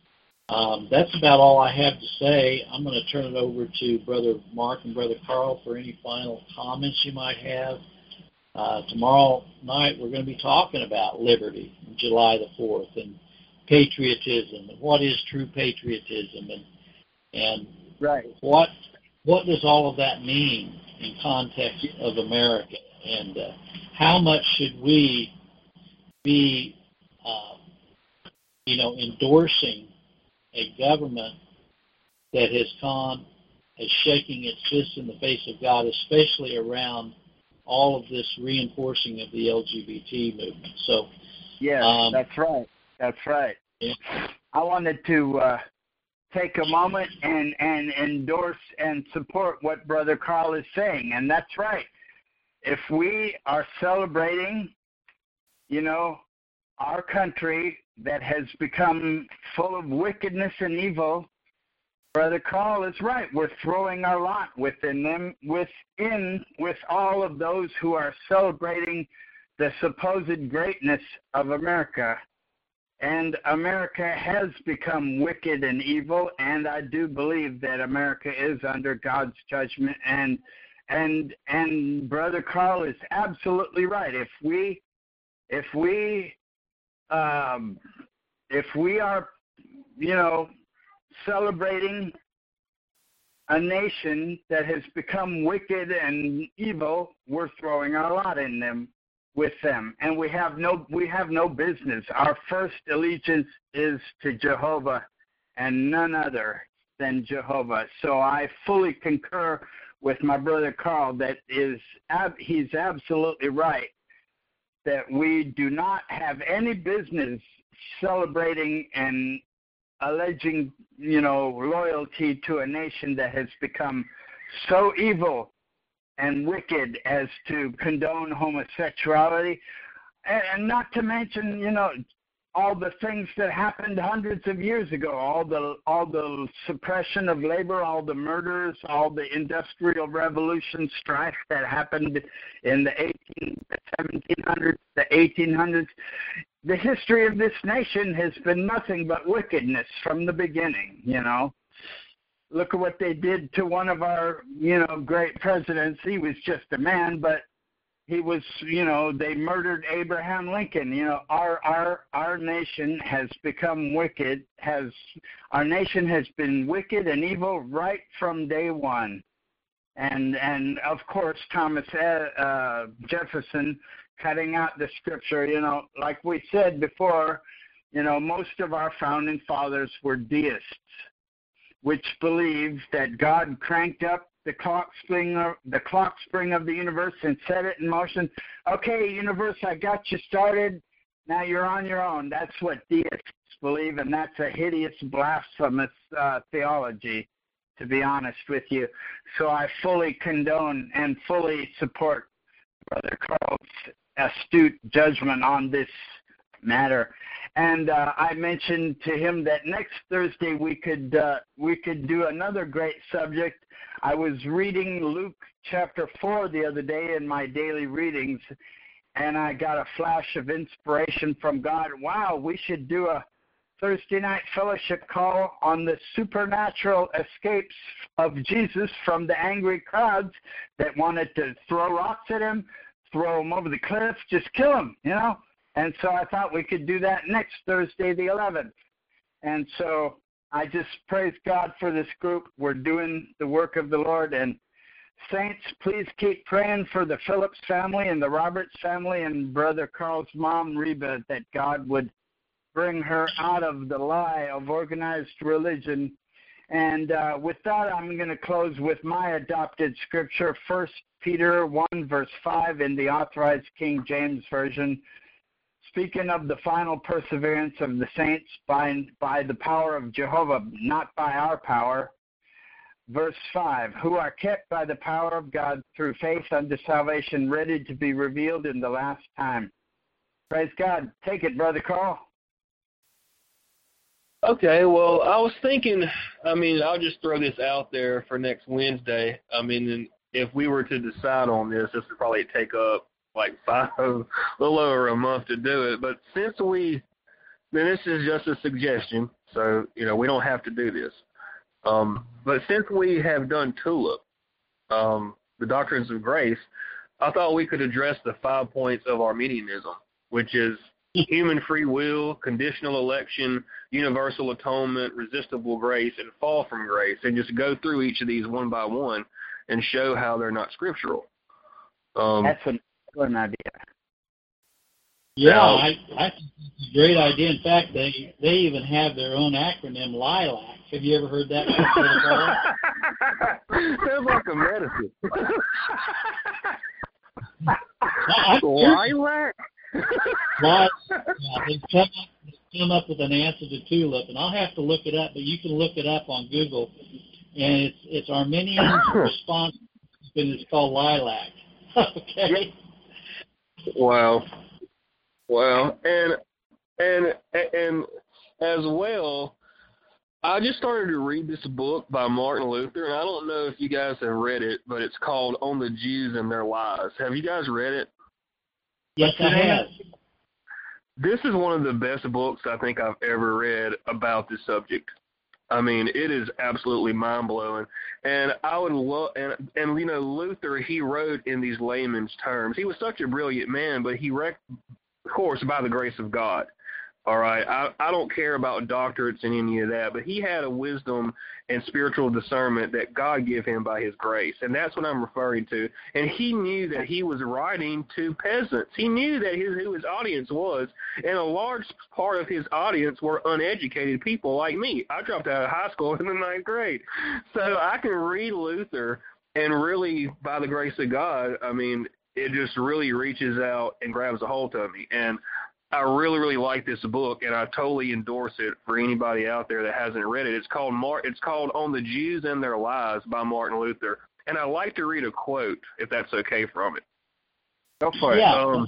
S1: Um, that's about all I have to say. I'm going to turn it over to Brother Mark and Brother Carl for any final comments you might have. Uh, tomorrow night we're going to be talking about liberty, July the fourth, and patriotism, and what is true patriotism, and and
S2: right.
S1: what what does all of that mean in context of America, and uh, how much should we be, uh, you know, endorsing a government that has gone, is shaking its fist in the face of God, especially around all of this reinforcing of the L G B T movement. So,
S2: yes,
S1: um,
S2: that's right. That's right.
S1: Yeah.
S2: I wanted to uh, take a moment and, and endorse and support what Brother Carl is saying, and that's right. If we are celebrating, you know, our country that has become full of wickedness and evil, Brother Carl is right. We're throwing our lot within them, within with all of those who are celebrating the supposed greatness of America. And America has become wicked and evil, and I do believe that America is under God's judgment. And and and Brother Carl is absolutely right. If we if we um, if we are, you know, celebrating a nation that has become wicked and evil, we're throwing our lot in them with them, and we have no we have no business. Our first allegiance is to Jehovah and none other than Jehovah. So I fully concur with my brother Carl that is ab- he's absolutely right that we do not have any business celebrating and alleging, you know, loyalty to a nation that has become so evil and wicked as to condone homosexuality, and not to mention, you know, all the things that happened hundreds of years ago, all the all the suppression of labor, all the murders, all the industrial revolution strife that happened in the eighteen, seventeen hundreds, the eighteen hundreds. The history of this nation has been nothing but wickedness from the beginning, you know. Look at what they did to one of our, you know, great presidents. He was just a man, but he was, you know, they murdered Abraham Lincoln. You know, our our our nation has become wicked, has our nation has been wicked and evil right from day one. And and of course Thomas uh, Jefferson cutting out the scripture, you know, like we said before, you know, most of our founding fathers were deists, which believed that God cranked up the clock spring, of, the clock spring of the universe and set it in motion. Okay, universe, I got you started. Now you're on your own. That's what deists believe, and that's a hideous, blasphemous uh, theology to be honest with you. So I fully condone and fully support Brother Carl's astute judgment on this matter. And uh, I mentioned to him that next Thursday we could uh, we could do another great subject. I was reading Luke chapter four the other day in my daily readings, and I got a flash of inspiration from God. Wow, we should do a Thursday night fellowship call on the supernatural escapes of Jesus from the angry crowds that wanted to throw rocks at him, throw him over the cliff, just kill him, you know. And so I thought we could do that next Thursday, the eleventh. And so I just praise God for this group. We're doing the work of the Lord. And saints, please keep praying for the Phillips family and the Roberts family and Brother Carl's mom, Reba, that God would bring her out of the lie of organized religion. And uh, with that, I'm going to close with my adopted scripture, First Peter one, verse five in the Authorized King James Version. Speaking of the final perseverance of the saints by, by the power of Jehovah, not by our power. Verse five, who are kept by the power of God through faith unto salvation, ready to be revealed in the last time. Praise God. Take it, Brother Carl.
S3: Okay, well, I was thinking, I mean, I'll just throw this out there for next Wednesday. I mean, if we were to decide on this, this would probably take up like five, a little over a month to do it. But since we, then this is just a suggestion, so, you know, we don't have to do this. Um, but since we have done TULIP, um, the Doctrines of Grace, I thought we could address the five points of Arminianism, which is human free will, conditional election, universal atonement, resistible grace, and fall from grace, and just go through each of these one by one and show how they're not scriptural. Um,
S2: That's a good idea.
S1: Yeah,
S3: now,
S1: I, I think it's a great idea. In fact, they they even have their own acronym, LILAC. Have you ever heard that?
S3: Sounds like a medicine.
S1: Lilac? Lilac. Yeah, they've come, up, they've come up with an answer to TULIP, and I'll have to look it up, but you can look it up on Google, and it's it's Arminian response, and it's called LILAC. Okay.
S3: Wow. Wow. And and and as well, I just started to read this book by Martin Luther, and I don't know if you guys have read it, but it's called On the Jews and Their Lies. Have you guys read it?
S1: Yes, I have.
S3: This is one of the best books I think I've ever read about this subject. I mean, it is absolutely mind-blowing. And I would love, and, and, you know, Luther, he wrote in these layman's terms. He was such a brilliant man, but he, rec- of course, by the grace of God. All right, I, I don't care about doctorates and any of that, but he had a wisdom and spiritual discernment that God gave him by his grace, and that's what I'm referring to. And he knew that he was writing to peasants. He knew that his, who his audience was, and a large part of his audience were uneducated people like me. I dropped out of high school in the ninth grade. So I can read Luther, and really, by the grace of God, I mean, it just really reaches out and grabs a hold of me. And I really, really like this book, and I totally endorse it for anybody out there that hasn't read it. It's called Mar- It's called On the Jews and Their Lies by Martin Luther, and I'd like to read a quote, if that's okay, from it.
S2: Go for it.
S1: Yeah.
S3: Um,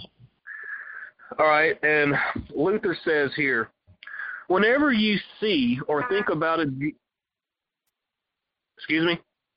S3: all right, and Luther says here, whenever you see or think about a Jew... Excuse me?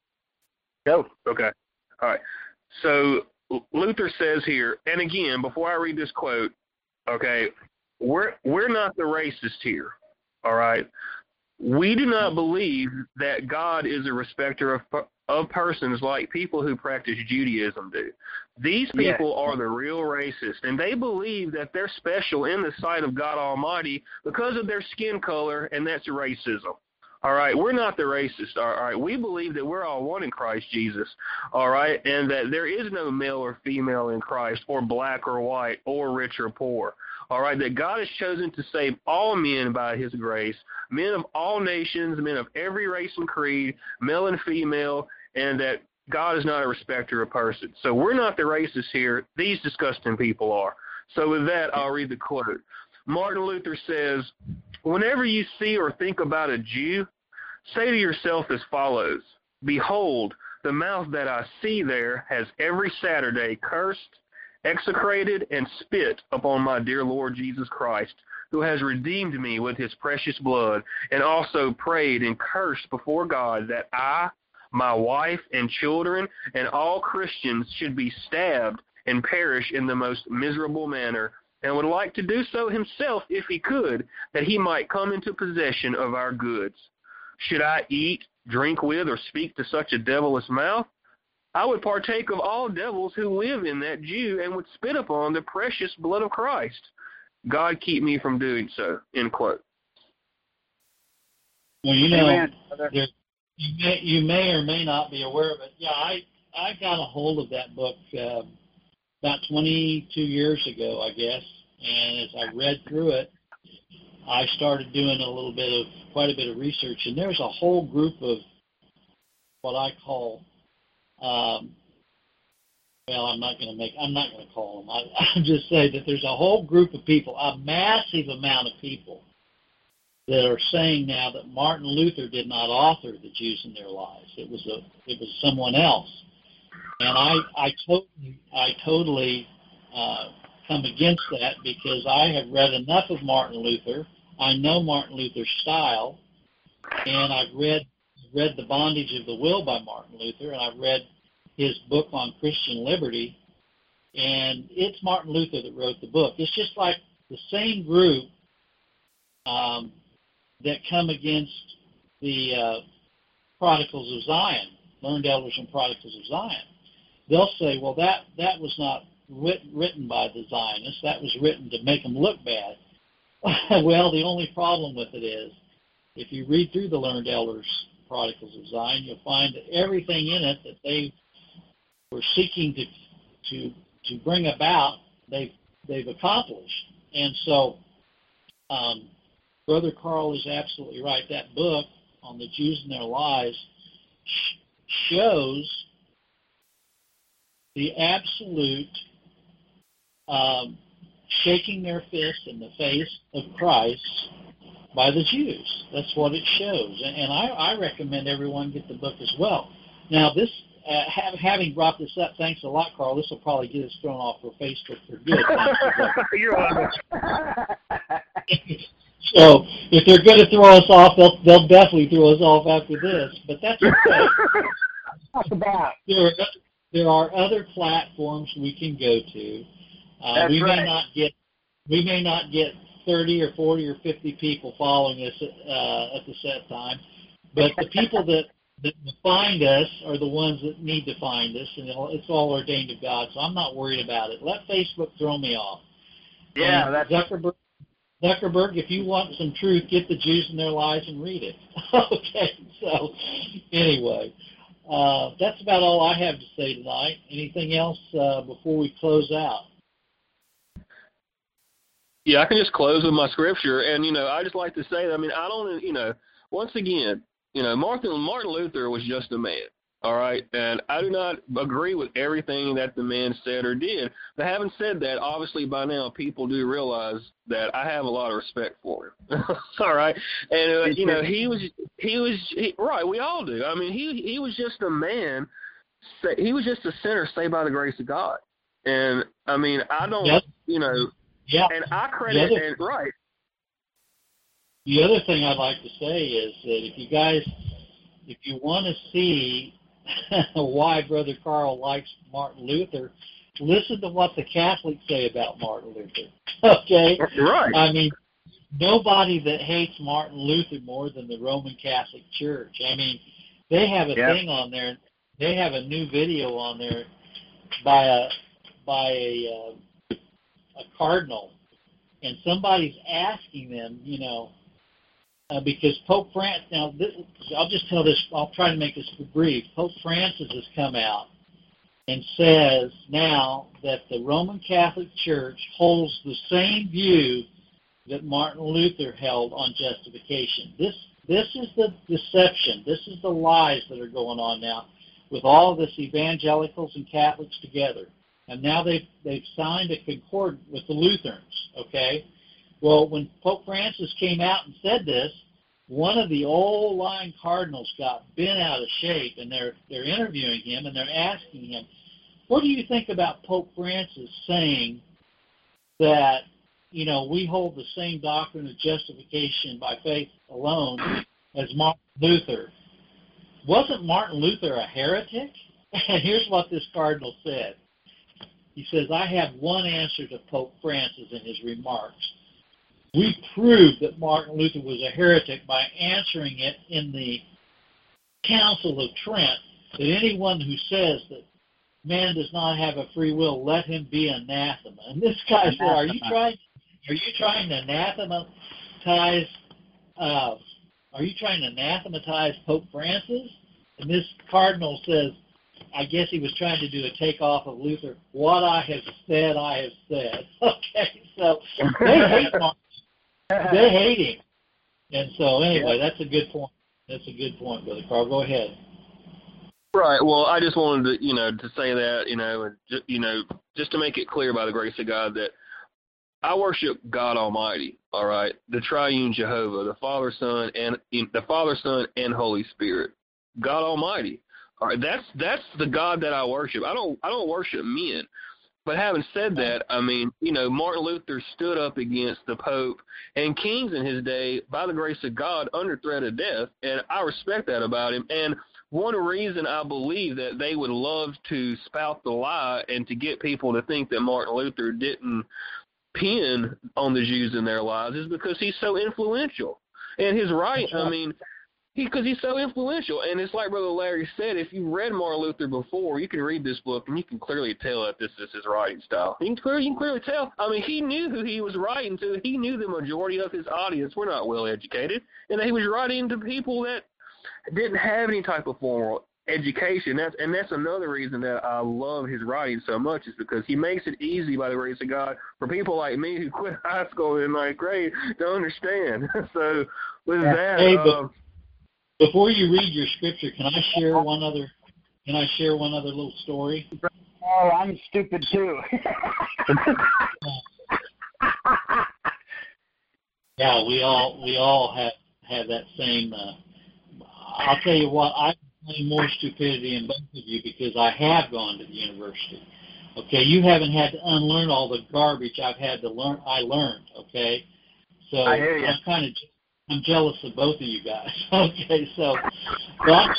S2: Go.
S3: Okay. All right. So Luther says here, and again, before I read this quote, okay, we're we're not the racist here, all right? We do not believe that God is a respecter of of persons like people who practice Judaism do. These people
S2: yes.
S3: are the real racists, and they believe that they're special in the sight of God Almighty because of their skin color, and that's racism. All right, we're not the racists, all right? We believe that we're all one in Christ Jesus, all right, and that there is no male or female in Christ, or black or white, or rich or poor, all right, that God has chosen to save all men by his grace, men of all nations, men of every race and creed, male and female, and that God is not a respecter of persons. So we're not the racists here. These disgusting people are. So with that, I'll read the quote. Martin Luther says, whenever you see or think about a Jew, Say to yourself as follows, behold, the mouth that I see there has every Saturday cursed, execrated, and spit upon my dear Lord Jesus Christ, who has redeemed me with his precious blood, and also prayed and cursed before God that I, my wife, and children, and all Christians should be stabbed and perish in the most miserable manner, and would like to do so himself if he could, that he might come into possession of our goods. Should I eat, drink with, or speak to such a devilish mouth? I would partake of all devils who live in that Jew and would spit upon the precious blood of Christ. God keep me from doing so, end quote.
S1: Well, you know,
S2: Amen.
S1: there, you, may, you may or may not be aware of it. Yeah, I, I got a hold of that book uh, about twenty-two years ago, I guess, and as I read through it, I started doing a little bit of, quite a bit of research, and there's a whole group of what I call, um, well, I'm not going to make, I'm not going to call them. I, I'll just say that there's a whole group of people, a massive amount of people that are saying now that Martin Luther did not author the Jews and Their Lies. It was a, it was someone else, and I, I totally, I totally uh, come against that because I have read enough of Martin Luther. I know Martin Luther's style, and I've read read The Bondage of the Will by Martin Luther, and I've read his book on Christian liberty, and it's Martin Luther that wrote the book. It's just like the same group um, that come against the uh, Prodigals of Zion, Learned Elders and Prodigals of Zion. They'll say, well, that, that was not writ- written by the Zionists. That was written to make them look bad. Well, the only problem with it is, if you read through the Learned Elders, Prodigals of Zion, you'll find that everything in it that they were seeking to to to bring about, they've they've accomplished. And so, um, Brother Carl is absolutely right. That book on the Jews and Their Lies sh- shows the absolute um, shaking their fist in the face of Christ by the Jews. That's what it shows. And, and I, I recommend everyone get the book as well. Now, this, uh, have, having brought this up, thanks a lot, Carl. This will probably get us thrown off for Facebook for good.
S3: You're welcome.
S1: So, if they're going to throw us off, they'll, they'll definitely throw us off after this. But that's okay.
S2: Talk about.
S1: There are, there are other platforms we can go to. Uh,
S2: That's
S1: we
S2: right.
S1: may not get we may not get thirty or forty or fifty people following us uh, at the set time, but the people that, that find us are the ones that need to find us, and it's all ordained of God. So I'm not worried about it. Let Facebook throw me off.
S2: Yeah,
S1: and
S2: that's
S1: Zuckerberg. Zuckerberg, if you want some truth, get the Jews and Their Lies and read it. Okay. So anyway, uh, that's about all I have to say tonight. Anything else uh, before we close out?
S3: Yeah, I can just close with my scripture, and, you know, I just like to say that, I mean, I don't, you know, once again, you know, Martin, Martin Luther was just a man, all right, and I do not agree with everything that the man said or did, but having said that, obviously by now people do realize that I have a lot of respect for him, all right, and, uh, you know, he was, he was, he, right, we all do, I mean, he, he was just a man, he was just a sinner saved by the grace of God, and, I mean, I don't, yep. you know,
S1: Yeah,
S3: and I credit
S1: the other,
S3: and right.
S1: The other thing I'd like to say is that if you guys, if you want to see why Brother Carl likes Martin Luther, listen to what the Catholics say about Martin Luther. Okay,
S3: right.
S1: I mean, nobody that hates Martin Luther more than the Roman Catholic Church. I mean, they have a
S2: yep.
S1: thing on there. They have a new video on there by a by a. Uh, a cardinal, and somebody's asking them, you know, uh, because Pope Francis, now this, I'll just tell this, I'll try to make this brief. Pope Francis has come out and says now that the Roman Catholic Church holds the same view that Martin Luther held on justification. This this is the deception. This is the lies that are going on now with all of this evangelicals and Catholics together. And now they've, they've signed a concord with the Lutherans, okay? Well, when Pope Francis came out and said this, one of the old line cardinals got bent out of shape, and they're they're interviewing him, and they're asking him, what do you think about Pope Francis saying that, you know, we hold the same doctrine of justification by faith alone as Martin Luther? Wasn't Martin Luther a heretic? And here's what this cardinal said. He says, I have one answer to Pope Francis in his remarks. We proved that Martin Luther was a heretic by answering it in the Council of Trent, that anyone who says that man does not have a free will, let him be anathema. And this guy said, are you trying are you trying to anathematize uh, are you trying to anathematize Pope Francis? And this cardinal says, I guess he was trying to do a takeoff of Luther. What I have said, I have said. Okay, so they hate Martin. They hate him. And so anyway, that's a good point. That's a good point, Brother Carl. Go ahead.
S3: Right. Well, I just wanted to, you know, to say that, you know, and just, you know, just to make it clear by the grace of God that I worship God Almighty. All right, the Triune Jehovah, the Father, Son, and the Father, Son, and Holy Spirit. God Almighty. All right. That's that's the God that I worship. I don't I don't worship men. But having said that, I mean, you know, Martin Luther stood up against the Pope and kings in his day, by the grace of God, under threat of death, and I respect that about him. And one reason I believe that they would love to spout the lie and to get people to think that Martin Luther didn't pin on the Jews in their lives is because he's so influential. And his right, I mean, Because he, he's so influential. And it's like Brother Larry said, if you read Martin Luther before, you can read this book and you can clearly tell that this is his writing style. You can clearly, you can clearly tell. I mean, he knew who he was writing to. He knew the majority of his audience were not well educated, and he was writing to people that didn't have any type of formal education. That's and that's another reason that I love his writing so much, is because he makes it easy, by the grace of God, for people like me who quit high school in ninth grade to understand. So with that,
S1: hey,
S3: um,
S1: before you read your scripture, can I share one other? Can I share one other little story?
S2: Oh, I'm stupid too.
S1: Yeah, we all we all have have that same. Uh, I'll tell you what, I find more stupidity in both of you because I have gone to the university. Okay, you haven't had to unlearn all the garbage I've had to learn. I learned. Okay, so
S2: I hear you.
S1: I'm kind of I'm jealous of both of you guys. Okay, so well, I,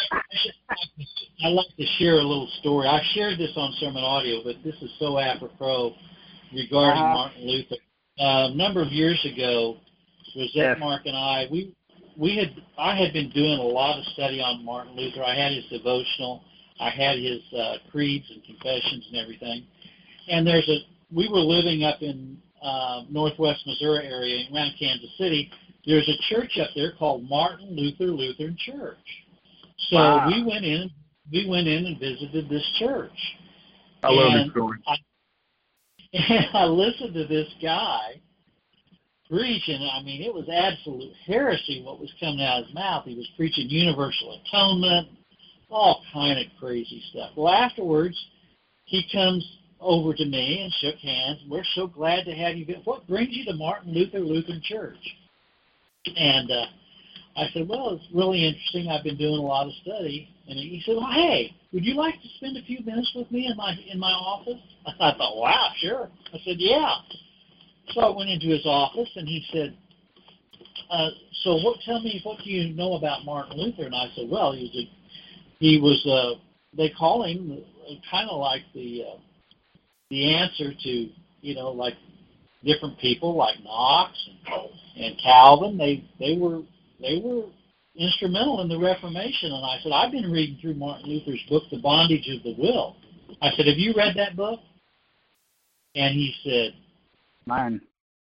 S1: I like to share a little story. I shared this on Sermon Audio, but this is so apropos regarding
S2: uh-huh.
S1: Martin Luther. Uh, a number of years ago, Rosette
S2: Yes.
S1: Mark and I, we we had I had been doing a lot of study on Martin Luther. I had his devotional, I had his uh, creeds and confessions and everything. And there's a we were living up in uh, northwest Missouri area around Kansas City. There's a church up there called Martin Luther Lutheran Church. So
S2: Wow.
S1: we went in we went in and visited this church.
S3: I love
S1: and
S3: this story.
S1: I, and I listened to this guy preaching. I mean, it was absolute heresy what was coming out of his mouth. He was preaching universal atonement, all kind of crazy stuff. Well, afterwards, he comes over to me and shook hands. We're so glad to have you. What brings you to Martin Luther Lutheran Church? And uh, I said, well, it's really interesting. I've been doing a lot of study. And he said, well, hey, would you like to spend a few minutes with me in my in my office? I thought, wow, sure. I said, yeah. So I went into his office, and he said, uh, so what? Tell me, what do you know about Martin Luther? And I said, well, he was, a, he was uh, they call him kind of like the uh, the answer to, you know, like different people like Knox and, and Calvin. They they were they were instrumental in the Reformation. And I said, I've been reading through Martin Luther's book, The Bondage of the Will. I said, have you read that book? And he said,
S2: Mine.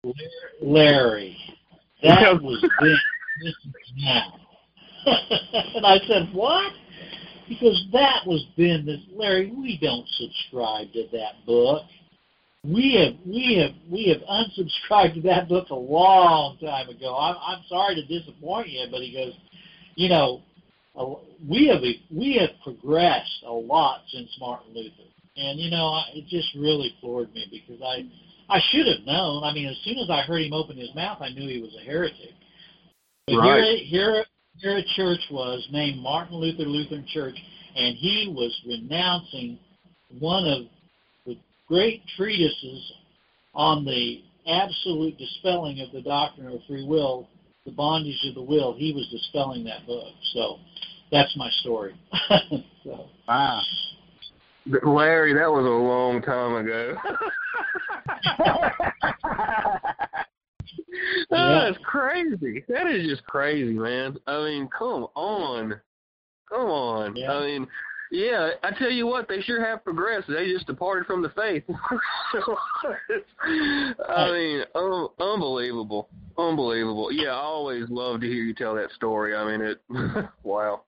S1: Larry, that was then. This is now. And I said, what? He goes, that was then. This Larry, we don't subscribe to that book. We have we have we have unsubscribed to that book a long time ago. I'm, I'm sorry to disappoint you, but he goes, you know, uh, we have we have progressed a lot since Martin Luther, and you know, I, it just really floored me because I I should have known. I mean, as soon as I heard him open his mouth, I knew he was a heretic. But
S3: Right.
S1: here, here, here a church was named Martin Luther Lutheran Church, and he was renouncing one of the great treatises on the absolute dispelling of the doctrine of free will, the bondage of the will. He was dispelling that book. So that's my story. So.
S2: Wow.
S3: Larry, that was a long time ago. That's crazy. That is just crazy, man. I mean, come on. Come on.
S1: Yeah.
S3: I mean, yeah, I tell you what, they sure have progressed. They just departed from the faith. I mean, um, unbelievable. Unbelievable. Yeah, I always love to hear you tell that story. I mean, it, wow.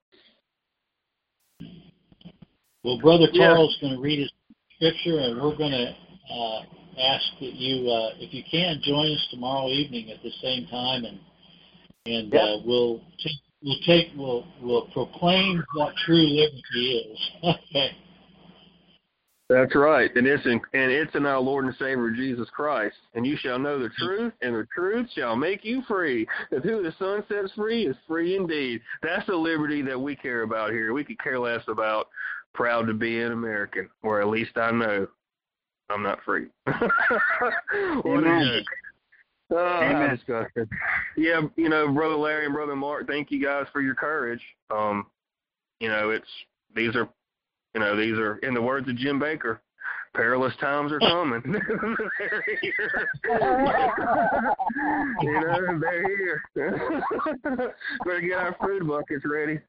S1: Well, Brother
S3: Yeah.
S1: Carl's going to read his scripture, and we're going to uh, ask that you, uh, if you can, join us tomorrow evening at the same time, and and
S2: Yep.
S1: uh, we'll take, we'll take we'll we'll proclaim what true liberty is. Okay.
S3: That's right, and it's in and it's in our Lord and Savior Jesus Christ. And you shall know the truth, and the truth shall make you free. Because who the Son sets free is free indeed. That's the liberty that we care about here. We could care less about proud to be an American, or at least I know I'm not free. What
S2: Amen.
S3: a joke. Oh,
S2: Amen.
S3: how disgusting. Yeah, you know, Brother Larry and Brother Mark, thank you guys for your courage. Um, you know, it's these are. You know, these are, in the words of Jim Baker, perilous times are coming. They're here. You know, they're here. Better get our food buckets ready.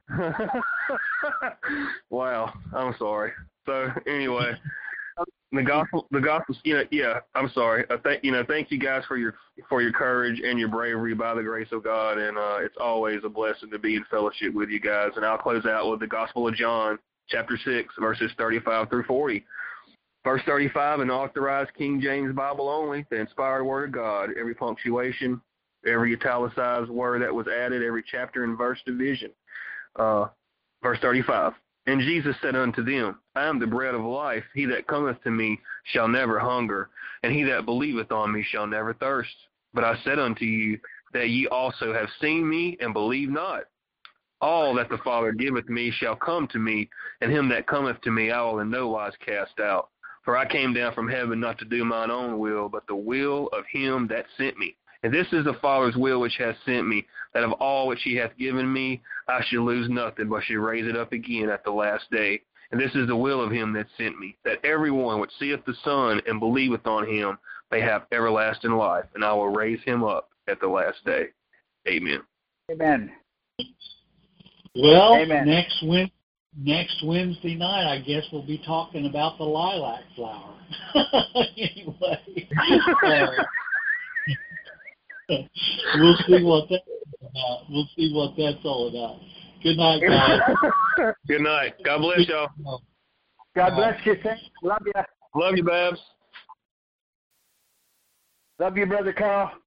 S3: Wow, I'm sorry. So anyway, the gospel, the gospel. You know, yeah, I'm sorry. I thank you know, thank you guys for your for your courage and your bravery by the grace of God, and uh, it's always a blessing to be in fellowship with you guys. And I'll close out with the Gospel of John. Chapter six, verses thirty-five through forty. Verse thirty-five, an authorized King James Bible only, the inspired Word of God. Every punctuation, every italicized word that was added, every chapter and verse division. Uh, verse thirty-five, and Jesus said unto them, I am the bread of life. He that cometh to me shall never hunger, and he that believeth on me shall never thirst. But I said unto you that ye also have seen me, and believe not. All that the Father giveth me shall come to me, and him that cometh to me I will in no wise cast out. For I came down from heaven not to do mine own will, but the will of him that sent me. And this is the Father's will which hath sent me, that of all which he hath given me I should lose nothing, but should raise it up again at the last day. And this is the will of him that sent me, that every one which seeth the Son and believeth on him may have everlasting life, and I will raise him up at the last day. Amen.
S2: Amen.
S1: Well,
S2: Amen.
S1: next Wed next Wednesday night, I guess we'll be talking about the lilac flower. Anyway, uh, we'll see what that's about. We'll see what that's all about. Good night, guys.
S3: Good night. God bless y'all.
S2: God bless you, Saint. Love you.
S3: Love you, Babs.
S2: Love you, Brother Carl.